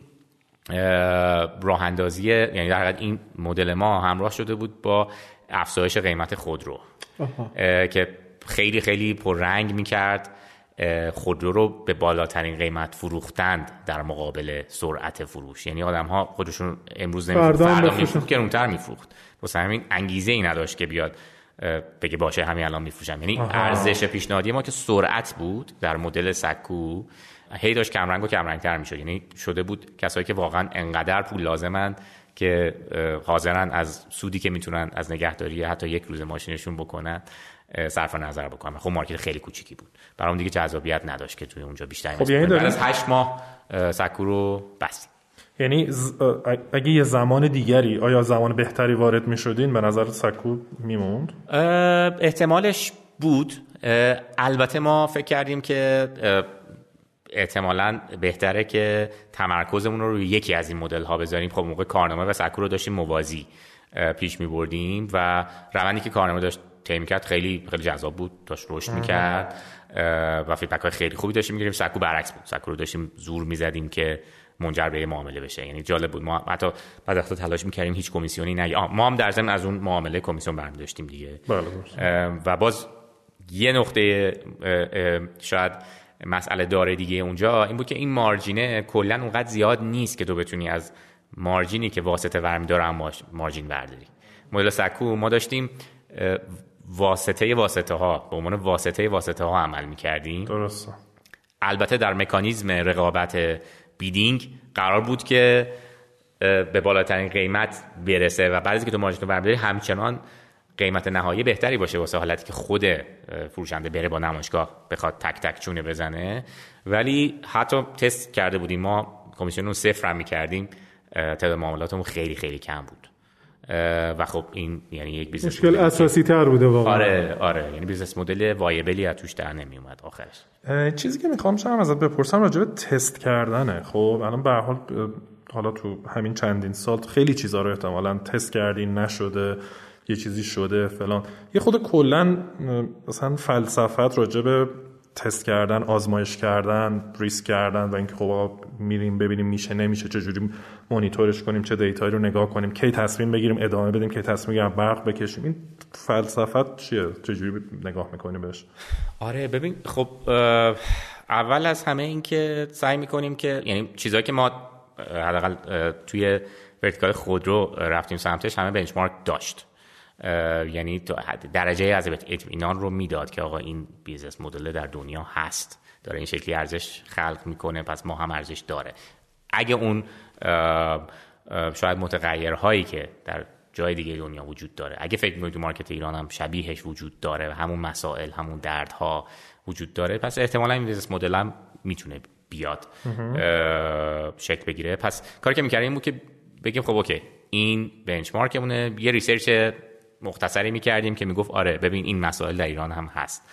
Speaker 1: راه اندازی، یعنی در حقیقت این مدل ما همراه شده بود با افزایش قیمت خودرو که خیلی خیلی پررنگ میکرد خودرو رو به بالاترین قیمت فروختند در مقابل سرعت فروش. یعنی آدم ها خودشون امروز نمیفروخت، فردا میفروخت، گرونتر میفروخت. واسه همین انگیزه ای نداشت که بیاد بگه باشه همین الان میفروشم. یعنی ارزش پیشنهادی ما که سرعت بود در مدل سکو هی داشت کمرنگ و کمرنگتر میشد. یعنی شده بود کسایی که واقعا انقدر پول لازمند که حاضرن از سودی که میتونن از نگهداری حتی یک روز ماشینشون بکنن صرف نظر بکنن. خب مارکت خیلی کوچیکی بود، برام دیگه جذابیت نداشت که توی اونجا بیشتر
Speaker 3: خب یعنی
Speaker 1: بعد از هشت ماه سکو رو بستیم.
Speaker 3: یعنی اگه یه زمان دیگری آیا زمان بهتری وارد میشدین به نظر سکو میموند؟
Speaker 1: احتمالش بود. البته ما فکر کردیم که احتمالاً بهتره که تمرکزمون رو روی یکی از این مدل ها بذاریم. خب موقع کارنامه و سکو رو داشتیم موازی پیش می‌بردیم و روندی که کارنامه داشت طی می‌کرد خیلی خیلی جذاب بود، داشت رشد می‌کرد و فیدبک‌های خیلی خوبی داشتیم می‌گیریم. سکو برعکس بود، سکو رو داشتیم زور می‌زدیم که منجر به معامله بشه. یعنی جالب بود، ما حتی بعد وقتا تلاش می‌کردیم هیچ کمیسیونی نه، ما هم در ضمن از اون معامله کمیسیون برمی‌داشتیم دیگه. بله. و باز یه نقطه شاید مسئله داره دیگه اونجا این بود که این مارجینه کلا اونقدر زیاد نیست که تو بتونی از مارجینی که واسطه ورمی داره هم مارجین برداری. مدل سکو ما داشتیم واسطه واسطه ها به عنوان واسطه واسطه ها عمل می‌کردیم.
Speaker 3: درسته.
Speaker 1: البته در مکانیزم رقابت بیدینگ قرار بود که به بالاترین قیمت برسه و بعد از اینکه تو مارجین رو برمی‌داری همچنان قیمت نهایی بهتری باشه واسه حالتی که خود فروشنده بره با نمایشگاه بخواد تک تک چونه بزنه. ولی حتی تست کرده بودیم، ما کمیسیون رو صفر هم می‌کردیم، تعداد معاملاتمون خیلی خیلی کم بود و خب این یعنی یک بیزنس
Speaker 2: مشکل اساسی تر بوده واقعا.
Speaker 1: آره آره یعنی بیزنس مدل وایبلی از توش در نمی اومد آخرش.
Speaker 3: چیزی که میخوام شما ازت بپرسم راجع به تست کردنه. خب الان به هر حال حالا تو همین چندین سال خیلی چیزا رو احتمالاً تست کردین، نشده، یه چیزی شده فلان. یه خود کلا مثلا فلسفت راجع به تست کردن، آزمایش کردن، ریسک کردن و اینکه خب میریم ببینیم میشه نمیشه، چه جوری مانیتورش کنیم، چه دیتایی رو نگاه کنیم، کی تصمیم بگیریم ادامه بدیم، کی تصمیم بگیریم برق بکشیم، این فلسفت چیه؟ چه جوری نگاه میکنیم بهش؟
Speaker 1: آره ببین خب اول از همه این که سعی میکنیم که یعنی چیزایی که ما حداقل توی ورتیکال خودرو رفتیم سمتش همه بنچمارک داشت، یعنی درجه از اطمینان رو میداد که آقا این بیزنس مدل در دنیا هست، داره این شکلی ارزش خلق میکنه، پس ما هم ارزش داره. اگه اون شاید متغیرهایی که در جای دیگه دنیا وجود داره، اگه فکر میکنید تو مارکت ایران هم شبیهش وجود داره، همون مسائل همون دردها وجود داره، پس احتمالاً این بیزنس مدل هم میتونه بیاد شکل بگیره. پس کاری که میکردیم این بود که بگیم خب اوکی این بنچمارکمونه، یه ریسرچ مختصری میکردیم که میگفت آره ببین این مسائل در ایران هم هست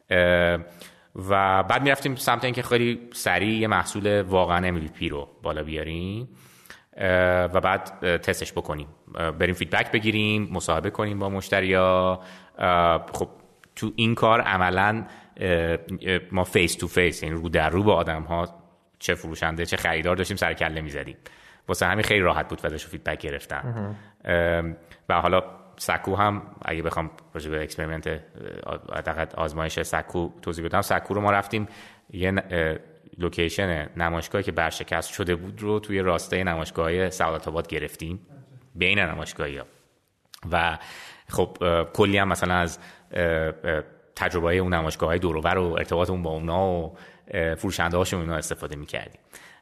Speaker 1: و بعد میرفتیم سمت اینکه خیلی سریع یه محصول واقعا ام وی پی رو بالا بیاریم و بعد تستش بکنیم، بریم فیدبک بگیریم، مصاحبه کنیم با مشتریا. خب تو این کار عملا ما فیس تو فیس، یعنی رو در رو با آدم ها، چه فروشنده چه خریدار داشتیم سر کله میزدیم، واسه همین خیلی راحت بود ازش فیدبک گرفتن. و حالا سکو هم اگه بخوام راجع به اکسپریمنت آزمایش سکو توضیح بدم، سکو رو ما رفتیم یه لوکیشن نمایشگاهی که برشکست شده بود رو توی راسته نمایشگاه سعادت آباد گرفتیم بین نمایشگاهی‌ها و خب کلی هم مثلا از تجربه اون نمایشگاه‌های دور و بر و ارتباطمون با اونا و فروشنده‌هاشون اونا استفاده می‌کردیم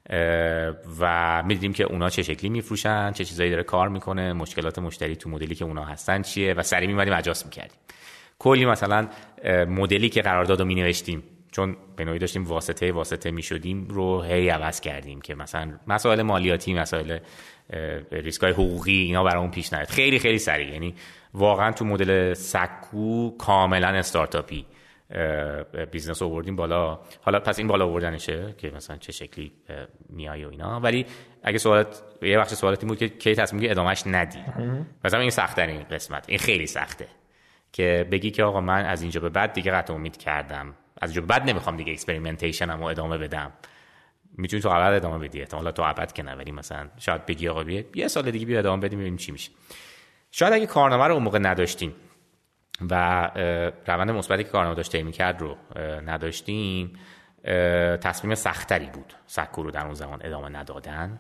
Speaker 1: و می‌دیدیم که اونا چه شکلی می‌فروشن، چه چیزایی داره کار می‌کنه، مشکلات مشتری تو مدلی که اونا هستن چیه و سریع می‌اومدیم اجاست می‌کردیم. کلی مثلا مدلی که قراردادو می‌نوشتیم چون به نوعی داشتیم واسطه واسطه می‌شدیم رو هی عوض کردیم که مثلا مسائل مالیاتی، مسائل ریسک‌های حقوقی اینا برامون پیش نیاد. خیلی خیلی سریع، یعنی واقعا تو مدل سکو کاملا استارتاپی بیزنس آوردیم بالا. حالا پس این بالا آوردنشه که مثلا چه شکلی میای و اینا، ولی اگه سوالات یه وقت سوالاتی بود که کی تصمیم گیری ادامهش ندی، مثلا این سخت ترین قسمت، این خیلی سخته که بگی که آقا من از اینجا به بعد دیگه قطع امید کردم، از اینجا به بعد نمیخوام دیگه اکسپریمنتیشنمو ادامه بدم. میتونی تو ابد ادامه بدی، احتمالاً تو ابد که نه، ولی مثلا شاید بگی آقا بیا یه سال دیگه بیا ادامه بدیم ببینیم چی میشه. شاید اگه کارنامه رو اون موقع نداشتیم و روند مثبتی که کارنامه داشت طی می‌کرد رو نداشتیم، تصمیم سخت‌تری بود سکو رو در اون زمان ادامه ندادن.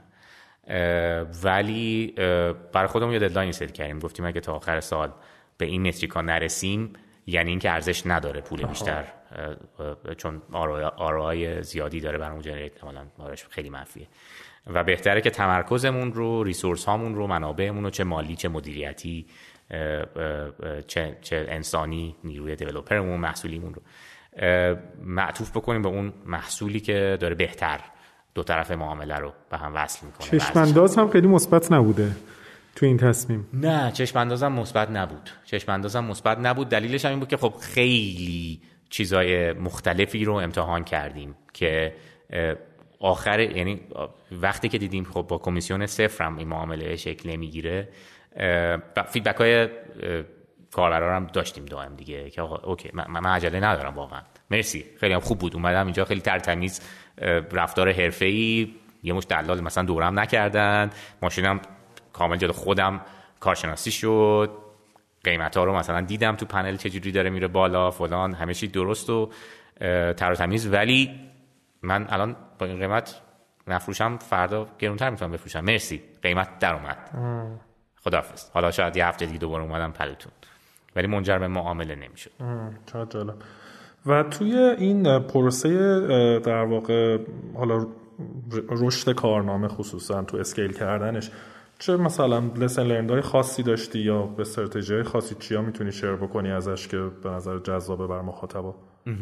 Speaker 1: ولی برای خودمون یه ددلاین سیت کردیم، گفتیم اگه تا آخر سال به این متریکا نرسیم یعنی این که ارزش نداره پول بیشتر، چون آرای زیادی داره برامون جنریت، احتمالاً آرایش خیلی منفیه و بهتره که تمرکزمون رو، ریسورس هامون رو، منابعمون رو، چه مالی چه مدیریتی چه چه انسانی، نیروی دیولپرمون، محصولیمون رو معطوف بکنیم به اون محصولی که داره بهتر دو طرف معامله رو به هم وصل میکنه.
Speaker 2: چشم‌انداز هم خیلی مثبت نبوده تو این تصمیم.
Speaker 1: نه چشم‌اندازم مثبت نبود، چشم‌اندازم مثبت نبود. دلیلش هم این بود که خب خیلی چیزای مختلفی رو امتحان کردیم که آخر، یعنی وقتی که دیدیم خب با کمیسیون صفر هم این معامله شکل نمیگیره، فیدبک های کاربرا هم داشتیم دائم دیگه که آقا اوکی من, من عجله ندارم واقعا، مرسی، خیلی هم خوب بود اومدم اینجا، خیلی ترتمیز، رفتار حرفه‌ای، یه مش دلال مثلا دورم نکردن، ماشینم کامل جلو خودم کارشناسی شد، قیمتا رو مثلا دیدم تو پنل چجوری داره میره بالا فلان، همه چی درست و تر و تمیز. ولی من الان با این قیمت نفروشم، فردا گرونتر میتونم بفروشم، مرسی، قیمت در اومد، خداحافظ. حالا شاید یه هفته دیگه دوباره اومدم پلتون، ولی منجر به معامله نمیشد.
Speaker 3: چقدر جالب. و توی این پروسه در واقع حالا رشد کارنامه خصوصا تو اسکیل کردنش، چه مثلا لسن لرندای خاصی داشتی یا به استراتژی خاصی چیا میتونی شیر بکنی ازش که به نظر جذابه بر مخاطبا؟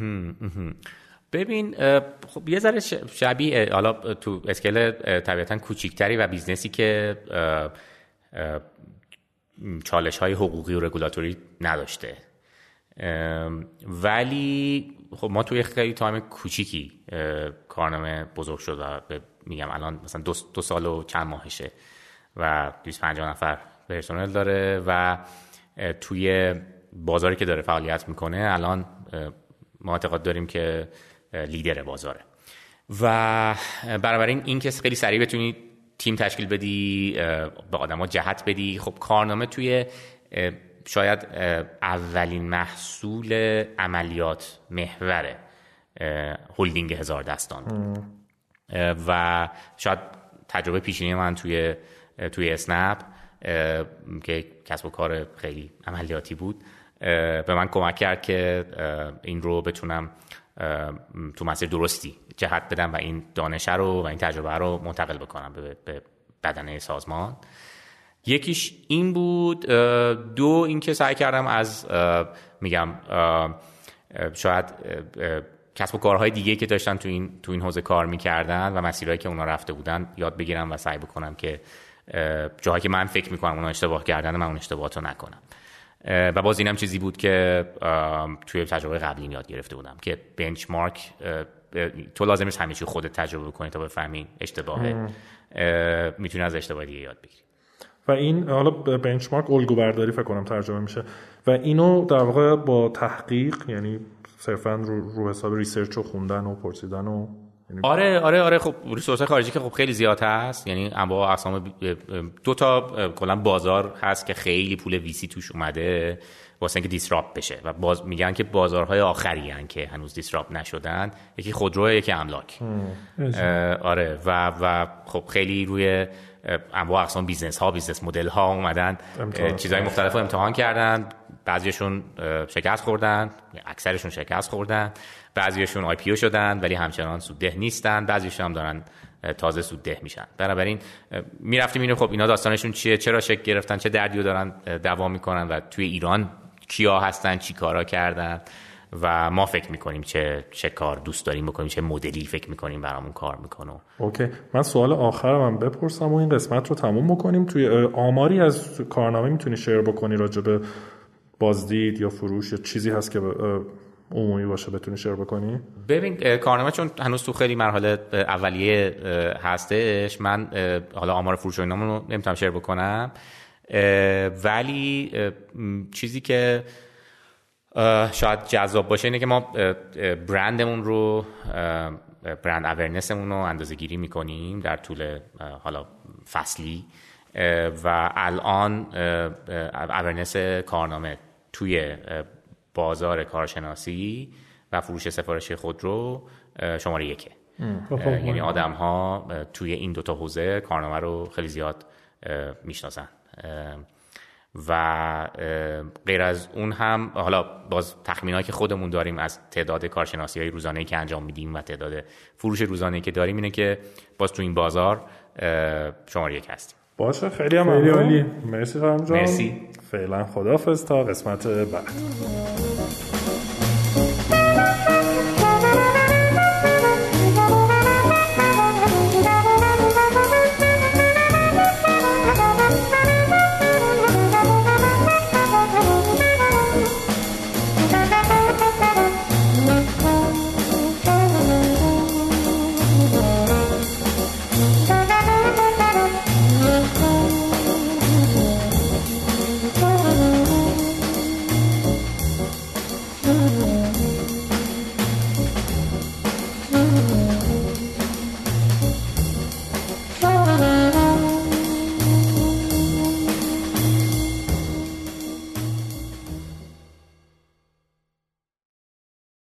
Speaker 1: ببین خب یه ذره شبیه حالا تو اسکیل طبیعتا کوچیکتری و بیزنسی که چالش های حقوقی و رگولاتوری نداشته، ولی خب ما توی خیلی تایم کوچیکی کارنامه بزرگ شد و میگم الان مثلا دو, دو سال و چند ماهشه و دویست و پنجاه نفر پرسنل داره و توی بازاری که داره فعالیت میکنه الان ما اعتقاد داریم که لیدر بازاره و بنابراین این که خیلی سریع بتونی تیم تشکیل بدی، به آدما جهت بدی. خب کارنامه توی شاید اولین محصول عملیات محور هولدینگ هزار دستان و شاید تجربه پیشینی من توی توی اسنپ که کسب و کار خیلی عملیاتی بود به من کمک کرد که این رو بتونم تو مسیر درستی جهت بدم و این دانش رو و این تجربه رو منتقل بکنم به بدنه سازمان. یکیش این بود. دو اینکه سعی کردم از میگم شاید کسب و کارهای دیگه که داشتن تو این تو این حوزه کار میکردن و مسیرهایی که اونا رفته بودن یاد بگیرم و سعی بکنم که جاهایی که من فکر میکنم اونا اشتباه کردن من اون اشتباهات رو نکنم. و باز اینم چیزی بود که توی تجربه قبلی یاد گرفته بودم که بنچمارک تو لازم نیست همه چی خودت تجربه کنی تا بفهمی اشتباهه، میتونی از اشتباه دیگه یاد بگیری.
Speaker 3: و این حالا بنچمارک الگو برداری فکر کنم ترجمه میشه و اینو در واقع با تحقیق، یعنی صرفا رو, رو حساب ریسرچ و خوندن و پرسیدن و یعنی
Speaker 1: آره آره آره خب ریسورس خارجی که خب خیلی زیاد هست، یعنی انواع اقسام. دو تا کلا بازار هست که خیلی پول ویسی توش اومده واسه اینکه دیسراپت بشه و باز میگن که بازارهای آخری ان که هنوز دیسراپت نشدن، یکی خودرو یکی املاک. آره و و خب خیلی روی انواع اقسام بیزنس ها بیزنس مدل ها اومدن چیزهای مختلف رو امتحان کردن، بعضیشون شکست خوردن، اکثرشون شکست خوردن، بعضیشون آی پی او شدن ولی همچنان سودده نیستن، بعضیشون هم دارن تازه سودده میشن. بنابراین میرفتیم اینو خب اینا داستانشون چیه، چرا شکل گرفتن، چه دردیو دارن دوام میکنن و توی ایران کیا هستن، چی کارا کردن و ما فکر میکنیم چه چه کار دوست داریم بکنیم، چه مدلی فکر میکنیم برامون کار میکنه.
Speaker 3: اوکی، من سوال آخرم هم بپرسم و این قسمت رو تموم بکنیم. توی آماری از کارنامه میتونی شیر بکنی راجع به بازدید یا فروش یا چیزی هست که عمومی باشه بتونی شیر بکنی؟
Speaker 1: ببین کارنامه چون هنوز تو خیلی مرحله اولیه هستش، من حالا آمار فروش و اینامون رو نمیتونم شیر بکنم، ولی چیزی که شاید جذاب باشه اینه که ما برندمون رو برند اورنسمون رو اندازه گیری میکنیم در طول حالا فصلی و الان اورنس کارنامه توی بازار کارشناسی و فروش سفارشی خودرو شماره یکه. یعنی آدم ها توی این دوتا حوزه کارنامه رو خیلی زیاد میشناسن و غیر از اون هم حالا باز تخمینایی که خودمون داریم از تعداد کارشناسی های روزانه‌ای که انجام میدیم و تعداد فروش روزانه‌ای که داریم اینه که باز تو این بازار شماره یک هستیم.
Speaker 3: باشه، خیلی هم عالی. مرسی خانم جان.
Speaker 1: مرسی.
Speaker 3: فعلا خداحافظ تا قسمت بعد.